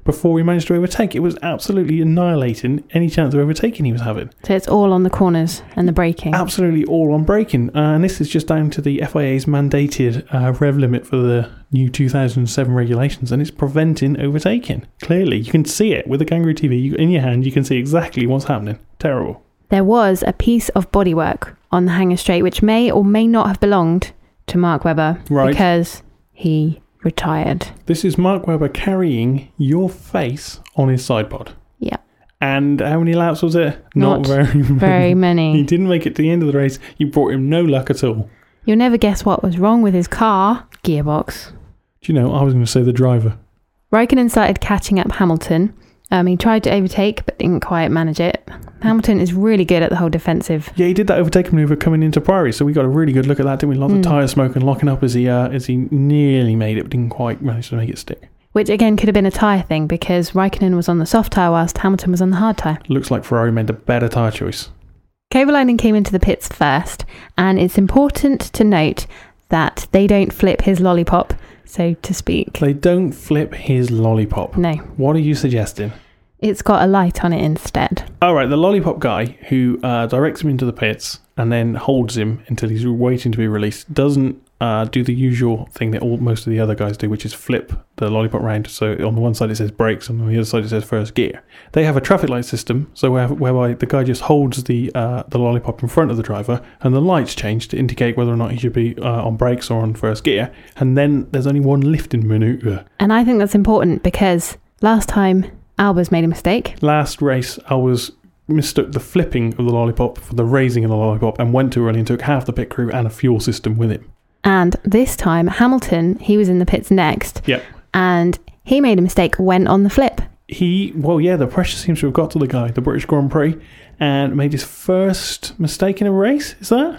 Speaker 2: before he managed to overtake. It was absolutely annihilating any chance of overtaking he was having.
Speaker 1: So it's all on the corners and the braking.
Speaker 2: Absolutely all on braking. And this is just down to the FIA's mandated rev limit for the new 2007 regulations, and it's preventing overtaking. Clearly, you can see it with the Kangaroo TV in your hand. You can see exactly what's happening. Terrible.
Speaker 1: There was a piece of bodywork on the Hangar Straight which may or may not have belonged to Mark Webber,
Speaker 2: Right.
Speaker 1: because he retired.
Speaker 2: This is Mark Webber carrying your face on his side pod.
Speaker 1: Yeah.
Speaker 2: And how many laps was it?
Speaker 1: Not very
Speaker 2: He
Speaker 1: many.
Speaker 2: didn't make it to the end of the race. You brought him no luck at all.
Speaker 1: You'll never guess what was wrong with his car. Gearbox.
Speaker 2: Do you know, I was going to say the driver.
Speaker 1: Raikkonen started catching up Hamilton. He tried to overtake but didn't quite manage it. Hamilton is really good at the whole defensive.
Speaker 2: Yeah, he did that overtaking maneuver coming into Priory, so we got a really good look at that, didn't we? Lots of tyre smoke and locking up as he nearly made it, but didn't quite manage to make it stick.
Speaker 1: Which again could have been a tyre thing, because Raikkonen was on the soft tyre whilst Hamilton was on the hard tyre.
Speaker 2: Looks like Ferrari made a better tyre choice.
Speaker 1: Kovalainen came into the pits first, and it's important to note that they don't flip his lollipop, so to speak.
Speaker 2: They don't flip his lollipop.
Speaker 1: No.
Speaker 2: What are you suggesting?
Speaker 1: It's got a light on it instead.
Speaker 2: All right, the lollipop guy who directs him into the pits and then holds him until he's waiting to be released doesn't do the usual thing that most of the other guys do, which is flip the lollipop round. So on the one side it says brakes, and on the other side it says first gear. They have a traffic light system, so whereby the guy just holds the lollipop in front of the driver, and the lights change to indicate whether or not he should be on brakes or on first gear. And then there's only one lifting manoeuvre.
Speaker 1: And I think that's important, because last time Albers made a mistake.
Speaker 2: Last race, Albers mistook the flipping of the lollipop for the raising of the lollipop and went too early and took half the pit crew and a fuel system with him.
Speaker 1: And this time, Hamilton, he was in the pits next.
Speaker 2: Yep.
Speaker 1: And he made a mistake, went on the flip.
Speaker 2: The pressure seems to have got to the guy, the British Grand Prix, and made his first mistake in a race. Is that?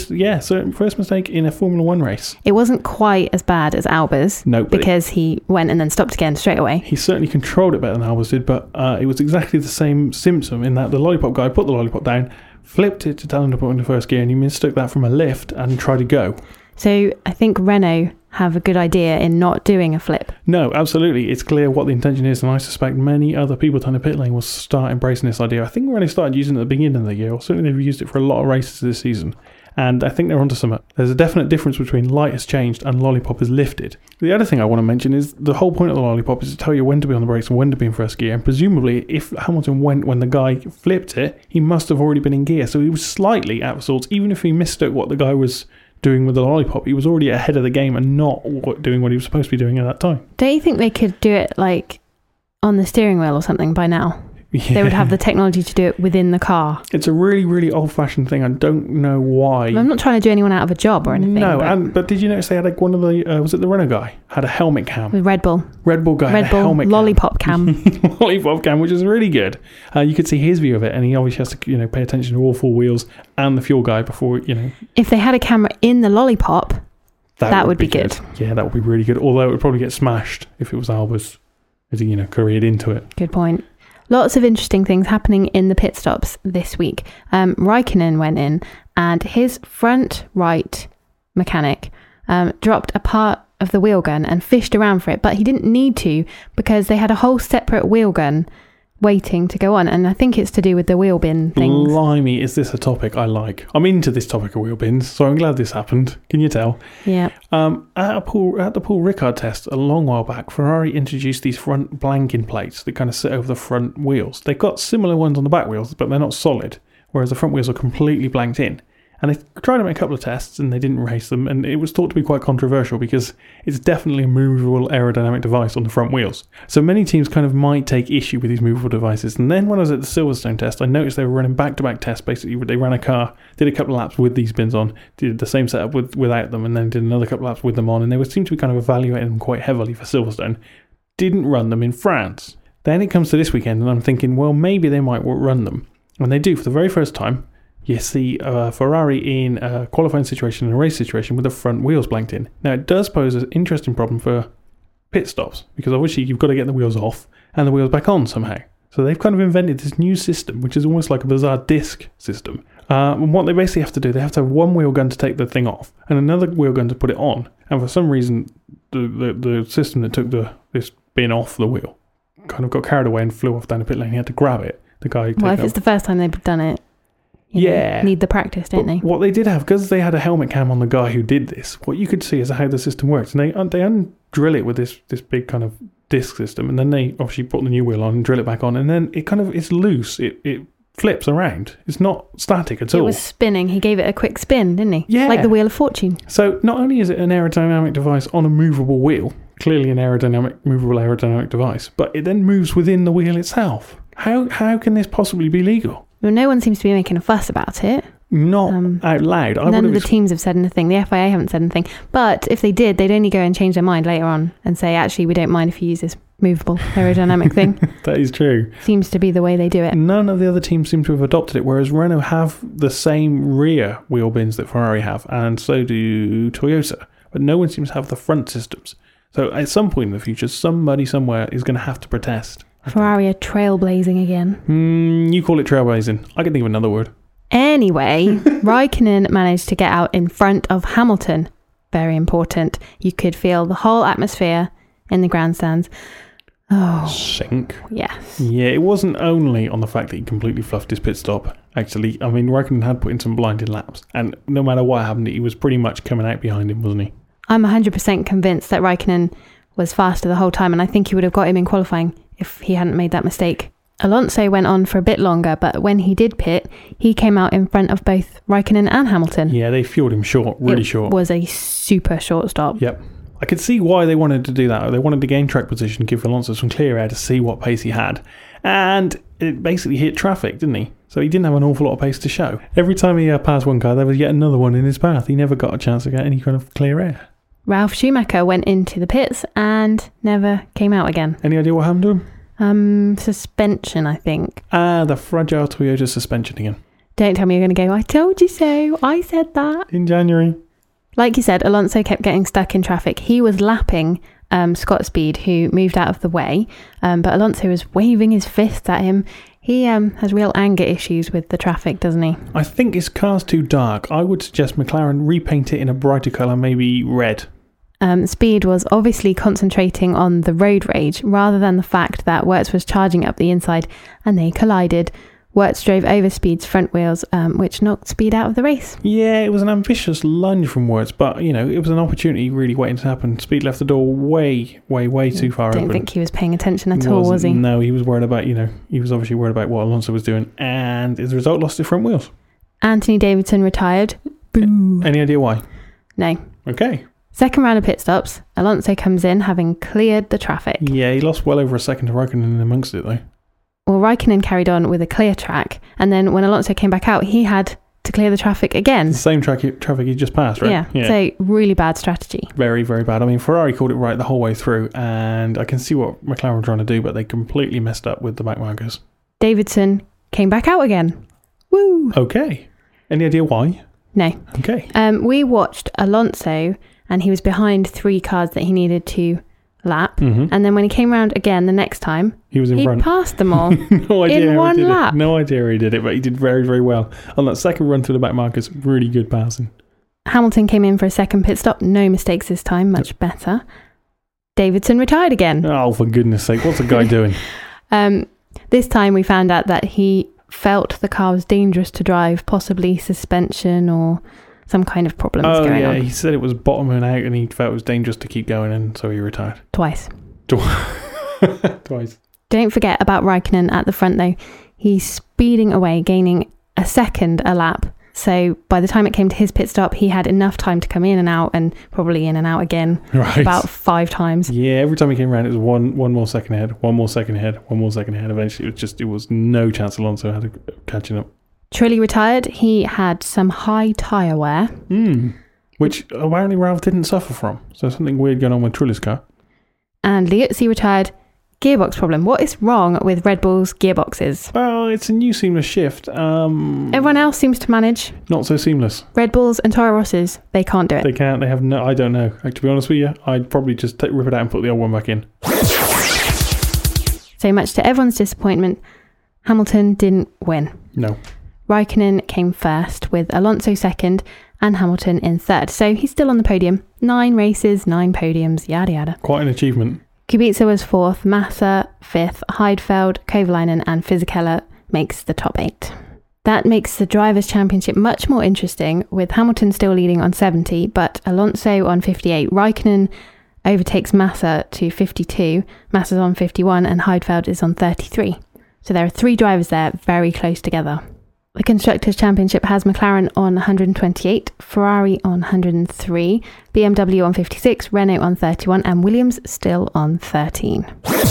Speaker 2: First mistake in a Formula 1 race.
Speaker 1: It wasn't quite as bad as Albers.
Speaker 2: No.
Speaker 1: Because he went and then stopped again straight away.
Speaker 2: He certainly controlled it better than Albers did, but it was exactly the same symptom in that the lollipop guy put the lollipop down, flipped it to tell him to put it into first gear, and he mistook that from a lift and tried to go.
Speaker 1: So I think Renault have a good idea in not doing a flip.
Speaker 2: No, absolutely. It's clear what the intention is, and I suspect many other people down the pit lane will start embracing this idea. I think Renault started using it at the beginning of the year, or certainly they've used it for a lot of races this season. And I think they're onto something. There's a definite difference between light has changed and lollipop is lifted. The other thing I want to mention is the whole point of the lollipop is to tell you when to be on the brakes and when to be in first gear. And presumably, if Hamilton went when the guy flipped it, he must have already been in gear. So he was slightly out of sorts. Even if he mistook what the guy was doing with the lollipop, he was already ahead of the game and not doing what he was supposed to be doing at that time.
Speaker 1: Don't you think they could do it like on the steering wheel or something by now?
Speaker 2: Yeah.
Speaker 1: They would have the technology to do it within the car.
Speaker 2: It's a really, really old-fashioned thing. I don't know why.
Speaker 1: I'm not trying to do anyone out of a job or anything.
Speaker 2: No, but did you notice they had one of the, was it the Renault guy? Had a helmet cam.
Speaker 1: With Red Bull.
Speaker 2: Red Bull guy had a helmet
Speaker 1: lollipop cam.
Speaker 2: Lollipop cam, which is really good. You could see his view of it, and he obviously has to, pay attention to all four wheels and the fuel guy before,
Speaker 1: If they had a camera in the lollipop, that would be good.
Speaker 2: Yeah, that would be really good. Although it would probably get smashed if it was Albers, as he, careered into it.
Speaker 1: Good point. Lots of interesting things happening in the pit stops this week. Raikkonen went in, and his front right mechanic dropped a part of the wheel gun and fished around for it, but he didn't need to because they had a whole separate wheel gun waiting to go on, and I think it's to do with the wheel bin things.
Speaker 2: Blimey, is this a topic I like? I'm into this topic of wheel bins, so I'm glad this happened. Can you tell?
Speaker 1: Yeah.
Speaker 2: At the Paul Ricard test a long while back, Ferrari introduced these front blanking plates that kind of sit over the front wheels. They've got similar ones on the back wheels, but they're not solid, whereas the front wheels are completely blanked in. And they tried to make a couple of tests and they didn't race them, and it was thought to be quite controversial because it's definitely a movable aerodynamic device on the front wheels. So many teams kind of might take issue with these movable devices. And then when I was at the Silverstone test, I noticed they were running back-to-back tests. Basically, they ran a car, did a couple of laps with these bins on, did the same setup without them, and then did another couple of laps with them on, and they seemed to be kind of evaluating them quite heavily for Silverstone. Didn't run them in France. Then it comes to this weekend, and I'm thinking, well, maybe they might run them. And they do for the very first time. You see Ferrari in a qualifying situation and a race situation with the front wheels blanked in. Now, it does pose an interesting problem for pit stops because obviously you've got to get the wheels off and the wheels back on somehow. So they've kind of invented this new system, which is almost like a bizarre disc system. And what they basically have to do, they have to have one wheel gun to take the thing off and another wheel gun to put it on. And for some reason, the system that took this bin off the wheel kind of got carried away and flew off down the pit lane. He had to grab it. The guy.
Speaker 1: Well, if it's the first time they've done it, need the practice, don't they?
Speaker 2: What they did have, because they had a helmet cam on the guy who did this, what you could see is how the system works. And they undrill it with this big kind of disc system, and then they obviously put the new wheel on and drill it back on, and then it's loose. It flips around. It's not static at all.
Speaker 1: It was spinning. He gave it a quick spin, didn't he?
Speaker 2: Yeah.
Speaker 1: Like the Wheel of Fortune.
Speaker 2: So not only is it an aerodynamic device on a movable wheel, clearly an movable aerodynamic device, but it then moves within the wheel itself. How can this possibly be legal?
Speaker 1: Well, no one seems to be making a fuss about it.
Speaker 2: Not out loud.
Speaker 1: None of the teams have said anything. The FIA haven't said anything. But if they did, they'd only go and change their mind later on and say, actually, we don't mind if you use this movable aerodynamic thing.
Speaker 2: That is true.
Speaker 1: Seems to be the way they do it.
Speaker 2: None of the other teams seem to have adopted it, whereas Renault have the same rear wheel bins that Ferrari have, and so do Toyota. But no one seems to have the front systems. So at some point in the future, somebody somewhere is going to have to protest.
Speaker 1: Ferrari are trailblazing again.
Speaker 2: You call it trailblazing. I can think of another word.
Speaker 1: Anyway, Raikkonen managed to get out in front of Hamilton. Very important. You could feel the whole atmosphere in the grandstands. Oh.
Speaker 2: Sink.
Speaker 1: Yes.
Speaker 2: Yeah, it wasn't only on the fact that he completely fluffed his pit stop. Actually, I mean, Raikkonen had put in some blinded laps. And no matter what happened, he was pretty much coming out behind him, wasn't he?
Speaker 1: I'm 100% convinced that Raikkonen was faster the whole time. And I think he would have got him in qualifying if he hadn't made that mistake. Alonso went on for a bit longer, but when he did pit, he came out in front of both Raikkonen and Hamilton.
Speaker 2: Yeah, they fueled him short, really short.
Speaker 1: It was a super short stop.
Speaker 2: Yep. I could see why they wanted to do that. They wanted to gain track position, give Alonso some clear air to see what pace he had. And it basically hit traffic, didn't he? So he didn't have an awful lot of pace to show. Every time he passed one car, there was yet another one in his path. He never got a chance to get any kind of clear air.
Speaker 1: Ralf Schumacher went into the pits and never came out again.
Speaker 2: Any idea what happened to him?
Speaker 1: Suspension, I think.
Speaker 2: The fragile Toyota suspension again.
Speaker 1: Don't tell me you're going to go, I told you so, I said that.
Speaker 2: In January.
Speaker 1: Like you said, Alonso kept getting stuck in traffic. He was lapping Scott Speed, who moved out of the way, but Alonso was waving his fists at him. He has real anger issues with the traffic, doesn't he?
Speaker 2: I think his car's too dark. I would suggest McLaren repaint it in a brighter colour, maybe red.
Speaker 1: Speed was obviously concentrating on the road rage rather than the fact that Wirtz was charging up the inside and they collided. Wirtz drove over Speed's front wheels, which knocked Speed out of the race.
Speaker 2: Yeah, it was an ambitious lunge from Wirtz, but, it was an opportunity really waiting to happen. Speed left the door way too far open.
Speaker 1: I don't think he was paying attention at all, was he?
Speaker 2: No, he was worried about, he was obviously worried about what Alonso was doing, and as a result, lost his front wheels.
Speaker 1: Anthony Davidson retired. Boo.
Speaker 2: Any idea why?
Speaker 1: No.
Speaker 2: Okay.
Speaker 1: Second round of pit stops, Alonso comes in having cleared the traffic.
Speaker 2: Yeah, he lost well over a second to Raikkonen amongst it, though.
Speaker 1: Well, Raikkonen carried on with a clear track, and then when Alonso came back out, he had to clear the traffic again.
Speaker 2: The same traffic he just passed, right?
Speaker 1: Yeah, so really bad strategy.
Speaker 2: Very, very bad. I mean, Ferrari called it right the whole way through, and I can see what McLaren were trying to do, but they completely messed up with the back markers.
Speaker 1: Davidson came back out again. Woo!
Speaker 2: Okay. Any idea why?
Speaker 1: No.
Speaker 2: Okay.
Speaker 1: We watched Alonso, and he was behind 3 cars that he needed to lap. Mm-hmm. And then when he came around again the next time,
Speaker 2: he was in front.
Speaker 1: He passed them all
Speaker 2: no idea
Speaker 1: in one lap.
Speaker 2: No idea how he did it, but he did very, very well. On that second run through the back markers, really good passing.
Speaker 1: Hamilton came in for a second pit stop. No mistakes this time, much better. Davidson retired again.
Speaker 2: Oh, for goodness sake, what's the guy doing?
Speaker 1: This time we found out that he felt the car was dangerous to drive, possibly suspension or some kind of problems going on.
Speaker 2: He said it was bottoming out and he felt it was dangerous to keep going, and so he retired.
Speaker 1: Twice.
Speaker 2: Twice.
Speaker 1: Don't forget about Raikkonen at the front though. He's speeding away, gaining a second a lap. So by the time it came to his pit stop, he had enough time to come in and out, and probably in and out again about 5 times.
Speaker 2: Yeah, every time he came around, it was one more second ahead, one more second ahead, one more second ahead. Eventually, it was no chance Alonso had catching up.
Speaker 1: Trulli retired. He had some high tyre wear.
Speaker 2: Which apparently Ralph didn't suffer from. So something weird going on with Trulli's car.
Speaker 1: And Liuzzi retired. Gearbox problem. What is wrong with Red Bull's gearboxes?
Speaker 2: Well, it's a new seamless shift.
Speaker 1: Everyone else seems to manage.
Speaker 2: Not so seamless.
Speaker 1: Red Bulls and Toro Rosses, they can't do it.
Speaker 2: They can't. They have no... I don't know. Like, to be honest with you, I'd probably just rip it out and put the old one back in.
Speaker 1: So much to everyone's disappointment, Hamilton didn't win.
Speaker 2: No.
Speaker 1: Raikkonen came first, with Alonso second and Hamilton in third. So he's still on the podium. 9 races, 9 podiums, yada yada.
Speaker 2: Quite an achievement.
Speaker 1: Kubica was 4th, Massa 5th, Heidfeld, Kovalainen and Fisichella makes the top 8. That makes the Drivers' Championship much more interesting, with Hamilton still leading on 70, but Alonso on 58. Raikkonen overtakes Massa to 52, Massa's on 51 and Heidfeld is on 33. So there are 3 drivers there very close together. The Constructors' Championship has McLaren on 128, Ferrari on 103, BMW on 56, Renault on 31 and Williams still on 13.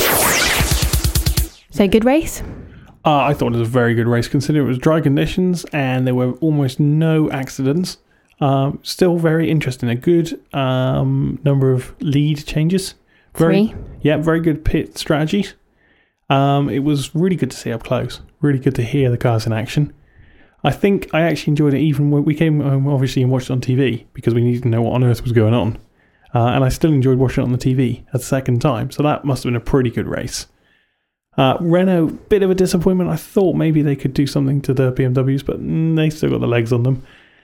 Speaker 1: So good race?
Speaker 2: I thought it was a very good race considering it was dry conditions and there were almost no accidents. Still very interesting. A good number of lead changes.
Speaker 1: 3.
Speaker 2: Yeah, very good pit strategies. It was really good to see up close. Really good to hear the cars in action. I think I actually enjoyed it even when we came home, obviously, and watched it on TV because we needed to know what on earth was going on. And I still enjoyed watching it on the TV a second time. So that must have been a pretty good race. Renault, bit of a disappointment. I thought maybe they could do something to the BMWs, but they still got the legs on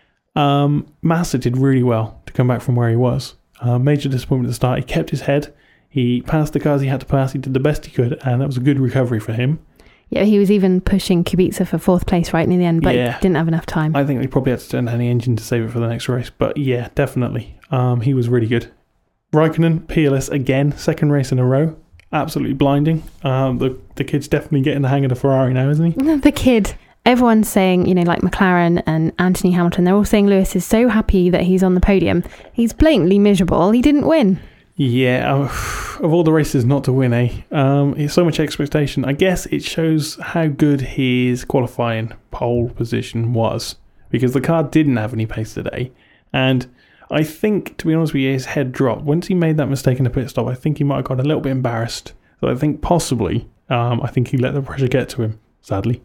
Speaker 2: them. Massa did really well to come back from where he was. Major disappointment at the start. He kept his head. He passed the cars he had to pass. He did the best he could, and that was a good recovery for him.
Speaker 1: Yeah, he was even pushing Kubica for 4th place right near the end, but he didn't have enough time.
Speaker 2: I think they probably had to turn down the engine to save it for the next race. But yeah, definitely. He was really good. Raikkonen, peerless again, 2nd race in a row. Absolutely blinding. The kid's definitely getting the hang of the Ferrari now, isn't he?
Speaker 1: The kid. Everyone's saying, like McLaren and Anthony Hamilton, they're all saying Lewis is so happy that he's on the podium. He's blatantly miserable. He didn't win.
Speaker 2: Yeah, of all the races not to win, There's so much expectation. I guess it shows how good his qualifying pole position was because the car didn't have any pace today. And I think, to be honest with you, his head dropped. Once he made that mistake in the pit stop, I think he might have got a little bit embarrassed. So I think possibly, I think he let the pressure get to him, sadly.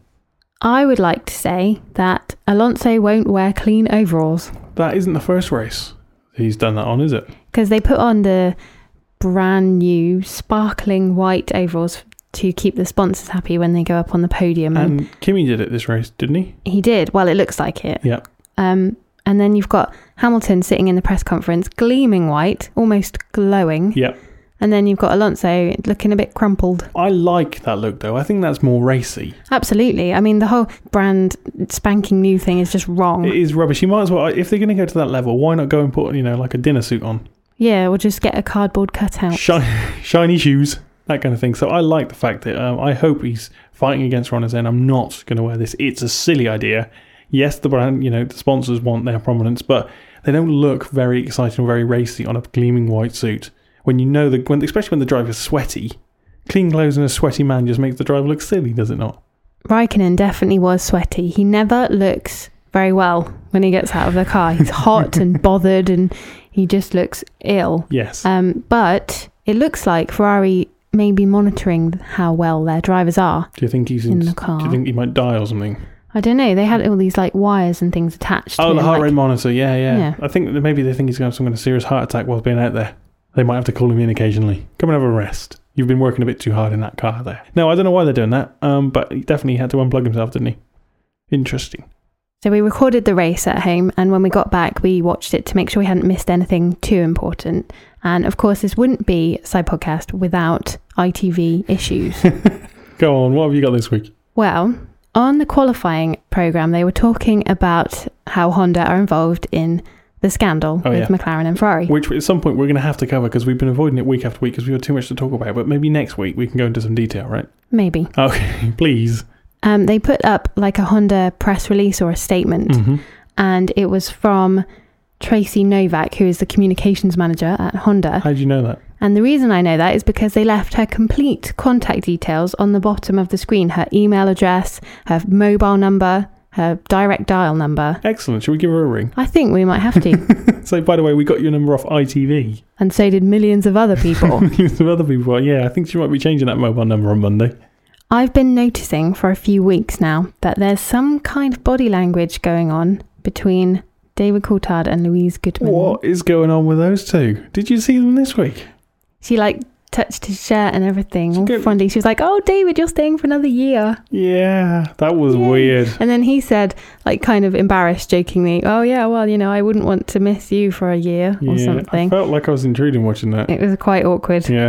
Speaker 1: I would like to say that Alonso won't wear clean overalls.
Speaker 2: That isn't the first race he's done that on, is it?
Speaker 1: Because they put on the brand new sparkling white overalls to keep the sponsors happy when they go up on the podium.
Speaker 2: And Kimi did it this race, didn't he?
Speaker 1: He did. Well, it looks like it.
Speaker 2: Yeah.
Speaker 1: And then you've got Hamilton sitting in the press conference, gleaming white, almost glowing.
Speaker 2: Yep.
Speaker 1: And then you've got Alonso looking a bit crumpled.
Speaker 2: I like that look, though. I think that's more racy.
Speaker 1: Absolutely. I mean, the whole brand spanking new thing is just wrong.
Speaker 2: It is rubbish. You might as well, if they're going to go to that level, why not go and put, like a dinner suit on?
Speaker 1: Yeah, or just get a cardboard cutout.
Speaker 2: Shiny shoes, that kind of thing. So I like the fact that I hope he's fighting against Ron and saying, I'm not going to wear this. It's a silly idea. Yes, the brand, the sponsors want their prominence, but they don't look very exciting or very racy on a gleaming white suit. When especially when the driver's sweaty, clean clothes and a sweaty man just makes the driver look silly, does it not?
Speaker 1: Raikkonen definitely was sweaty. He never looks very well when he gets out of the car. He's hot and bothered and he just looks ill.
Speaker 2: Yes.
Speaker 1: But it looks like Ferrari may be monitoring how well their drivers are.
Speaker 2: Do you think he's in the car? Do you think he might die or something?
Speaker 1: I don't know. They had all these wires and things attached to him.
Speaker 2: Oh, the heart rate monitor. Yeah. I think that maybe they think he's going to have some kind of serious heart attack while being out there. They might have to call him in occasionally. Come and have a rest. You've been working a bit too hard in that car there. No, I don't know why they're doing that, but he definitely had to unplug himself, didn't he? Interesting.
Speaker 1: So we recorded the race at home, and when we got back, we watched it to make sure we hadn't missed anything too important. And of course, this wouldn't be a side podcast without ITV issues.
Speaker 2: Go on, what have you got this week?
Speaker 1: Well, on the qualifying programme, they were talking about how Honda are involved in the scandal with McLaren and Ferrari.
Speaker 2: Which at some point we're going to have to cover because we've been avoiding it week after week because we have too much to talk about. But maybe next week we can go into some detail, right?
Speaker 1: Maybe.
Speaker 2: Okay, please.
Speaker 1: They put up like a Honda press release or a statement, and it was from Tracy Novak, who is the communications manager at Honda.
Speaker 2: How do you know that?
Speaker 1: And the reason I know that is because they left her complete contact details on the bottom of the screen. Her email address, her mobile number, her direct dial number.
Speaker 2: Excellent. Shall we give her a ring?
Speaker 1: I think we might have to.
Speaker 2: So, by the way, we got your number off ITV.
Speaker 1: And so did millions of other people.
Speaker 2: Millions of other people. Yeah, I think she might be changing that mobile number on Monday.
Speaker 1: I've been noticing for a few weeks now that there's some kind of body language going on between David Coulthard and Louise Goodman.
Speaker 2: What is going on with those two? Did you see them this week?
Speaker 1: She touched his shirt and everything all fondly. She was like, "Oh, David, you're staying for another year."
Speaker 2: Yeah, that was weird.
Speaker 1: And then he said, kind of embarrassed, jokingly, "Oh yeah, well, I wouldn't want to miss you for a year or something."
Speaker 2: I felt like I was intrigued in watching that.
Speaker 1: It was quite awkward.
Speaker 2: Yes.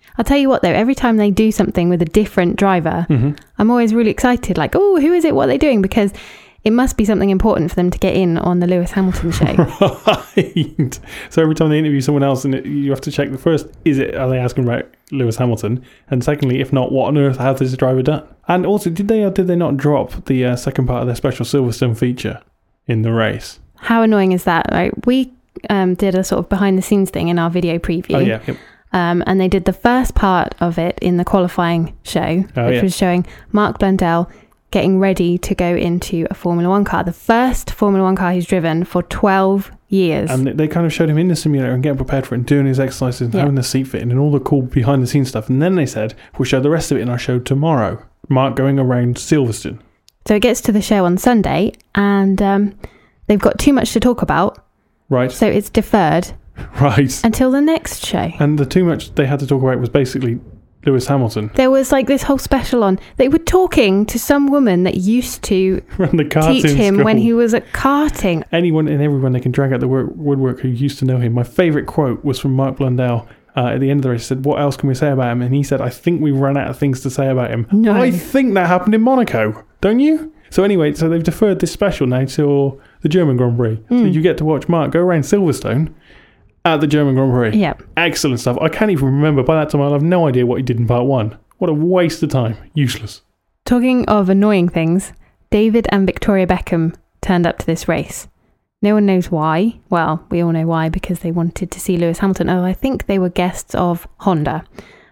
Speaker 1: I'll tell you what, though, every time they do something with a different driver, I'm always really excited. Like, oh, who is it? What are they doing? Because it must be something important for them to get in on the Lewis Hamilton show.
Speaker 2: Right. So every time they interview someone else, and you have to check the first, are they asking about Lewis Hamilton? And secondly, if not, what on earth has this driver done? And also, did they or did they not drop the second part of their special Silverstone feature in the race? How
Speaker 1: annoying is that, right? We did a sort of behind the scenes thing in our video preview.
Speaker 2: Oh, yeah. Yep.
Speaker 1: And they did the first part of it in the qualifying show, which was showing Mark Blundell getting ready to go into a Formula 1 car. The first Formula 1 car he's driven for 12 years.
Speaker 2: And they kind of showed him in the simulator and getting prepared for it and doing his exercises and having the seat fitting and all the cool behind the scenes stuff. And then they said, we'll show the rest of it in our show tomorrow. Mark going around Silverstone.
Speaker 1: So it gets to the show on Sunday and they've got too much to talk about.
Speaker 2: Right.
Speaker 1: So it's deferred.
Speaker 2: Right.
Speaker 1: Until the next show.
Speaker 2: And the too much they had to talk about was basically Lewis Hamilton.
Speaker 1: There was like this whole special on. They were talking to some woman that used to teach him
Speaker 2: school.
Speaker 1: When he was at karting.
Speaker 2: Anyone and everyone they can drag out the woodwork who used to know him. My favourite quote was from Mark Blundell. At the end of the race, he said, what else can we say about him? And he said, I think we've run out of things to say about him.
Speaker 1: No.
Speaker 2: I think that happened in Monaco. Don't you? So anyway, so they've deferred this special now till the German Grand Prix. So you get to watch Mark go around Silverstone at the German Grand Prix.
Speaker 1: Yeah.
Speaker 2: Excellent stuff. I can't even remember. By that time, I'll have no idea what he did in part one. What a waste of time. Useless.
Speaker 1: Talking of annoying things, David and Victoria Beckham turned up to this race. No one knows why. Well, we all know why, because they wanted to see Lewis Hamilton. Oh, I think they were guests of Honda.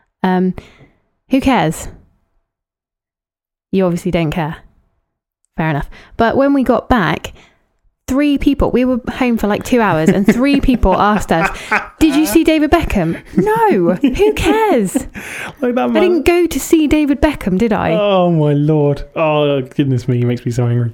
Speaker 1: Who cares? You obviously don't care. Fair enough. But when we got back, 3 people, we were home for like 2 hours and 3 people asked us, did you see David Beckham? No, who cares?
Speaker 2: Like that man.
Speaker 1: I didn't go to see David Beckham, did I?
Speaker 2: Oh my Lord. Oh goodness me, he makes me so angry.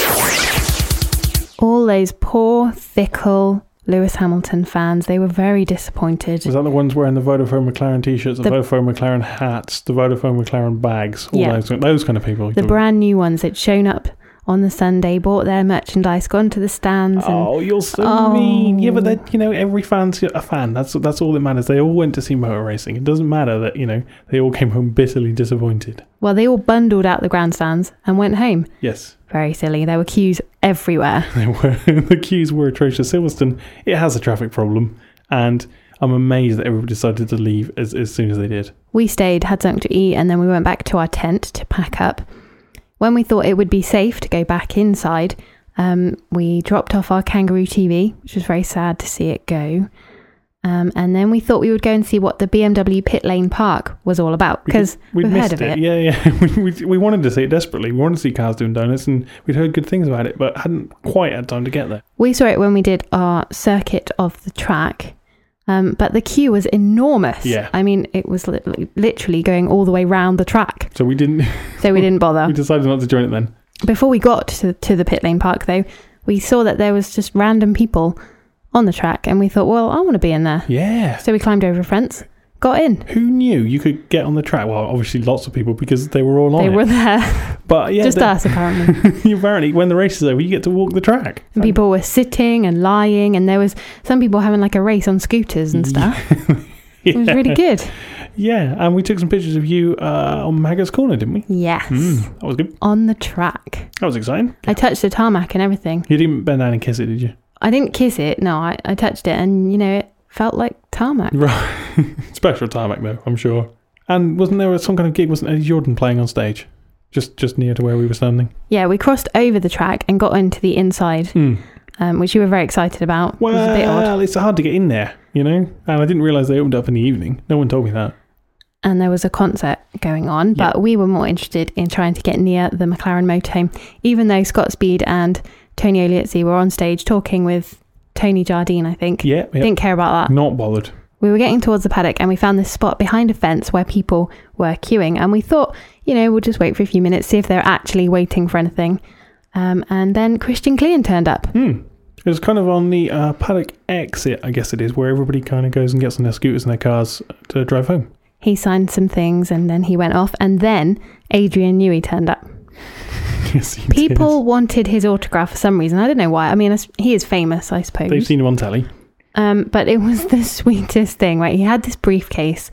Speaker 1: All those poor, fickle Lewis Hamilton fans, they were very disappointed.
Speaker 2: Was that the ones wearing the Vodafone McLaren t-shirts, the Vodafone McLaren hats, the Vodafone McLaren bags, all those kind of people?
Speaker 1: The brand new ones that shown up on the Sunday, bought their merchandise, gone to the stands.
Speaker 2: Oh, you're so mean. Yeah, but every fan's a fan. That's all that matters. They all went to see motor racing. It doesn't matter that, they all came home bitterly disappointed.
Speaker 1: Well, they all bundled out the grandstands and went home.
Speaker 2: Yes.
Speaker 1: Very silly. There were queues everywhere.
Speaker 2: The queues were atrocious. Silverstone, it has a traffic problem, and I'm amazed that everybody decided to leave as soon as they did.
Speaker 1: We stayed, had something to eat, and then we went back to our tent to pack up. When we thought it would be safe to go back inside, we dropped off our Kangaroo TV, which was very sad to see it go. And then we thought we would go and see what the BMW Pit Lane Park was all about, because we've heard of it.
Speaker 2: Yeah. We wanted to see it desperately. We wanted to see cars doing donuts, and we'd heard good things about it, but hadn't quite had time to get there.
Speaker 1: We saw it when we did our circuit of the track. But the queue was enormous.
Speaker 2: Yeah.
Speaker 1: I mean, it was literally going all the way round the track.
Speaker 2: So we didn't
Speaker 1: bother.
Speaker 2: We decided not to join it then.
Speaker 1: Before we got to the Pit Lane Park, though, we saw that there was just random people on the track, and we thought, well, I want to be in there.
Speaker 2: Yeah.
Speaker 1: So we climbed over a fence, got in.
Speaker 2: Who knew you could get on the track? Well, obviously lots of people, because they were all on it.
Speaker 1: They were there.
Speaker 2: But yeah,
Speaker 1: just us, apparently.
Speaker 2: Apparently, when the race is over, you get to walk the track.
Speaker 1: And people were sitting and lying, and there was some people having like a race on scooters and stuff. It was really good.
Speaker 2: Yeah, and we took some pictures of you on Maggots Corner, didn't we?
Speaker 1: Yes.
Speaker 2: That was good.
Speaker 1: On the track.
Speaker 2: That was exciting.
Speaker 1: I touched the tarmac and everything.
Speaker 2: You didn't bend down and kiss it, did you?
Speaker 1: I didn't kiss it, no. I touched it, and, it felt like tarmac.
Speaker 2: Right. Special tarmac, though, I'm sure. And wasn't there some kind of gig? Wasn't Eddie Jordan playing on stage? Just near to where we were standing?
Speaker 1: Yeah, we crossed over the track and got into the inside, which you were very excited about.
Speaker 2: Well,
Speaker 1: it was a bit odd.
Speaker 2: It's hard to get in there, And I didn't realise they opened up in the evening. No one told me that.
Speaker 1: And there was a concert going on, but we were more interested in trying to get near the McLaren motorhome, even though Scott Speed and Tony Oliazzi were on stage talking with Tony Jardine, I think.
Speaker 2: Yeah.
Speaker 1: Didn't care about that.
Speaker 2: Not bothered.
Speaker 1: We were getting towards the paddock and we found this spot behind a fence where people were queuing, and we thought, we'll just wait for a few minutes, see if they're actually waiting for anything. And then Christian Klein turned up.
Speaker 2: It was kind of on the paddock exit, I guess it is, where everybody kind of goes and gets on their scooters and their cars to drive home.
Speaker 1: He signed some things and then he went off, and then Adrian Newey turned up.
Speaker 2: Yes, he
Speaker 1: People wanted his autograph for some reason. I don't know why. I mean, he is famous, I suppose.
Speaker 2: They've seen him on telly.
Speaker 1: But it was the sweetest thing, right? He had this briefcase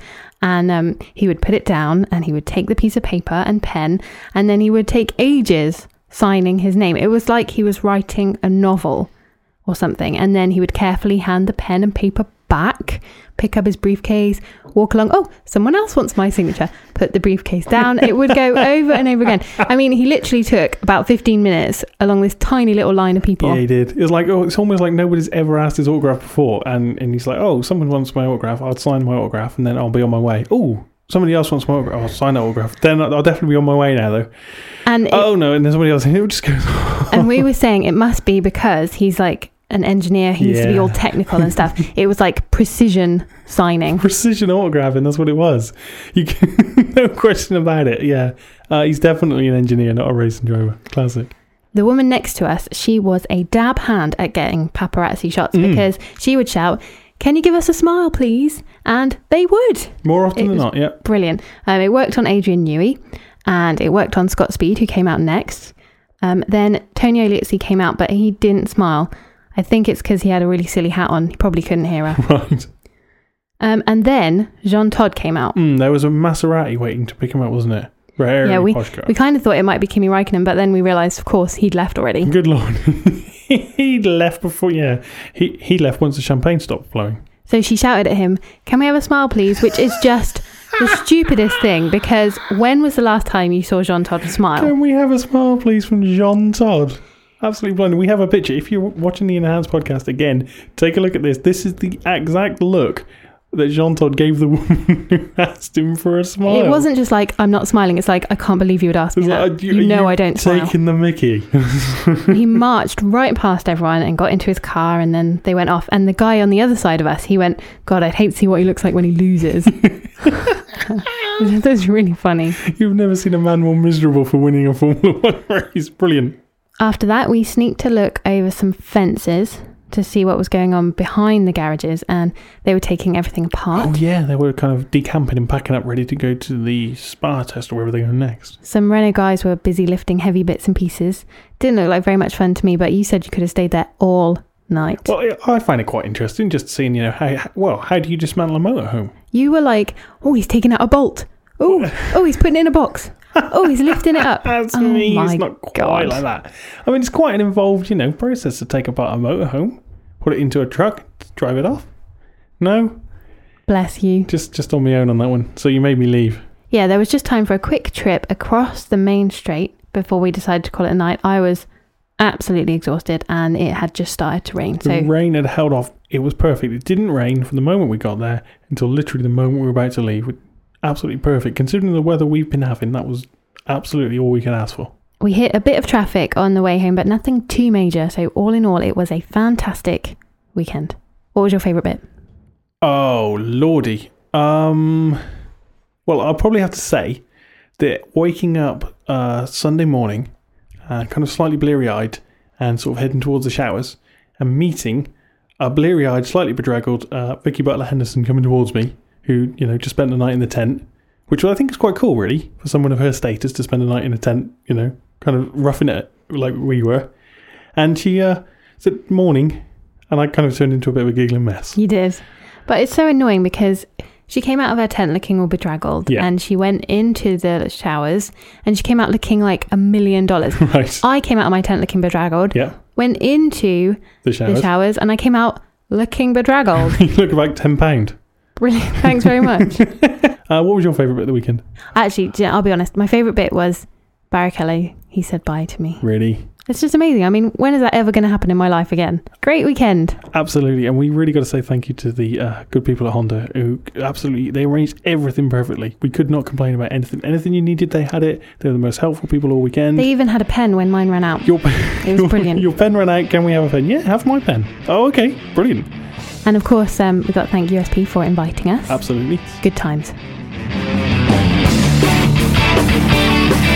Speaker 1: And he would put it down and he would take the piece of paper and pen, and then he would take ages signing his name. It was like he was writing a novel or something. And then he would carefully hand the pen and paper back, pick up his briefcase, walk along. Oh, someone else wants my signature. Put the briefcase down. It would go over and over again. I mean, he literally took about 15 minutes along this tiny little line of people.
Speaker 2: Yeah, he did. It was like, it's almost like nobody's ever asked his autograph before. And he's like, oh, someone wants my autograph. I'll sign my autograph and then I'll be on my way. Oh, somebody else wants my autograph. I'll sign that autograph. Then I'll definitely be on my way now, though. And no, and there's somebody else. And it just goes.
Speaker 1: And we were saying it must be because he's like an engineer. He needs to be all technical and stuff. It was like precision signing.
Speaker 2: Precision autographing, that's what it was. No question about it. Yeah. He's definitely an engineer, not a racing driver. Classic.
Speaker 1: The woman next to us, she was a dab hand at getting paparazzi shots because she would shout, "Can you give us a smile, please?" And they would.
Speaker 2: More often than not, yeah.
Speaker 1: Brilliant. It worked on Adrian Newey and it worked on Scott Speed, who came out next. Then Tony Oliozzi came out, but he didn't smile. I think it's because he had a really silly hat on. He probably couldn't hear her.
Speaker 2: Right.
Speaker 1: And then Jean Todt came out.
Speaker 2: There was a Maserati waiting to pick him up, wasn't it? Very posh car.
Speaker 1: We kind of thought it might be Kimi Räikkönen, but then we realised, of course, he'd left already.
Speaker 2: Good Lord. He'd left before, He left once the champagne stopped flowing.
Speaker 1: So she shouted at him, "Can we have a smile, please?" Which is just the stupidest thing, because when was the last time you saw Jean Todt smile?
Speaker 2: "Can we have a smile, please," from Jean Todt? Absolutely blinding. We have a picture. If you're watching the Enhanced podcast again, take a look at this. This is the exact look that Jean Todt gave the woman who asked him for a smile.
Speaker 1: It wasn't just like, "I'm not smiling." It's like, "I can't believe you would ask me that. I don't smile."
Speaker 2: Taking the mickey.
Speaker 1: He marched right past everyone and got into his car, and then they went off. And the guy on the other side of us, he went, "God, I'd hate to see what he looks like when he loses." That's really funny.
Speaker 2: You've never seen a man more miserable for winning a Formula 1 race. Brilliant.
Speaker 1: After that, we sneaked a look over some fences to see what was going on behind the garages, and they were taking everything apart.
Speaker 2: Oh yeah, they were kind of decamping and packing up, ready to go to the Spa test or wherever they go next.
Speaker 1: Some Renault guys were busy lifting heavy bits and pieces. Didn't look like very much fun to me, but you said you could have stayed there all night.
Speaker 2: Well, I find it quite interesting just seeing, how do you dismantle a motorhome?
Speaker 1: You were like, "Oh, he's taking out a bolt. Oh, he's putting it in a box. Oh, he's lifting it up."
Speaker 2: That's me. It's not quite like that. I mean, it's quite an involved, process to take apart a motorhome, put it into a truck, drive it off. No?
Speaker 1: Bless you.
Speaker 2: Just on my own on that one. So you made me leave.
Speaker 1: Yeah, there was just time for a quick trip across the main straight before we decided to call it a night. I was absolutely exhausted and it had just started to rain.
Speaker 2: The rain had held off. It was perfect. It didn't rain from the moment we got there until literally the moment we were about to leave. Absolutely perfect. Considering the weather we've been having, that was absolutely all we can ask for.
Speaker 1: We hit a bit of traffic on the way home, but nothing too major. So all in all, it was a fantastic weekend. What was your favourite bit?
Speaker 2: Oh, lordy. Well, I'll probably have to say that waking up Sunday morning, kind of slightly bleary-eyed and sort of heading towards the showers and meeting a bleary-eyed, slightly bedraggled Vicky Butler-Henderson coming towards me, who, just spent the night in the tent, which I think is quite cool, really, for someone of her status to spend the night in a tent, kind of roughing it like we were. And she said, "Morning," and I kind of turned into a bit of a giggling mess.
Speaker 1: You did. But it's so annoying because she came out of her tent looking all bedraggled, and she went into the showers, and she came out looking like $1 million.
Speaker 2: Right.
Speaker 1: I came out of my tent looking bedraggled, went into the showers, and I came out looking bedraggled.
Speaker 2: You look like £10.
Speaker 1: Brilliant. Thanks very much.
Speaker 2: What was your favourite bit of the weekend?
Speaker 1: Actually, I'll be honest. My favourite bit was Barrichello. He said bye to me.
Speaker 2: Really?
Speaker 1: It's just amazing. I mean, when is that ever going to happen in my life again? Great weekend.
Speaker 2: Absolutely. And we really got to say thank you to the good people at Honda who they arranged everything perfectly. We could not complain about anything. Anything you needed, they had it. They were the most helpful people all weekend.
Speaker 1: They even had a pen when mine ran out. It was brilliant.
Speaker 2: Your pen ran out. Can we have a pen? Yeah, have my pen. Oh, okay. Brilliant.
Speaker 1: And of course, we got to thank USP for inviting us.
Speaker 2: Absolutely.
Speaker 1: Good times.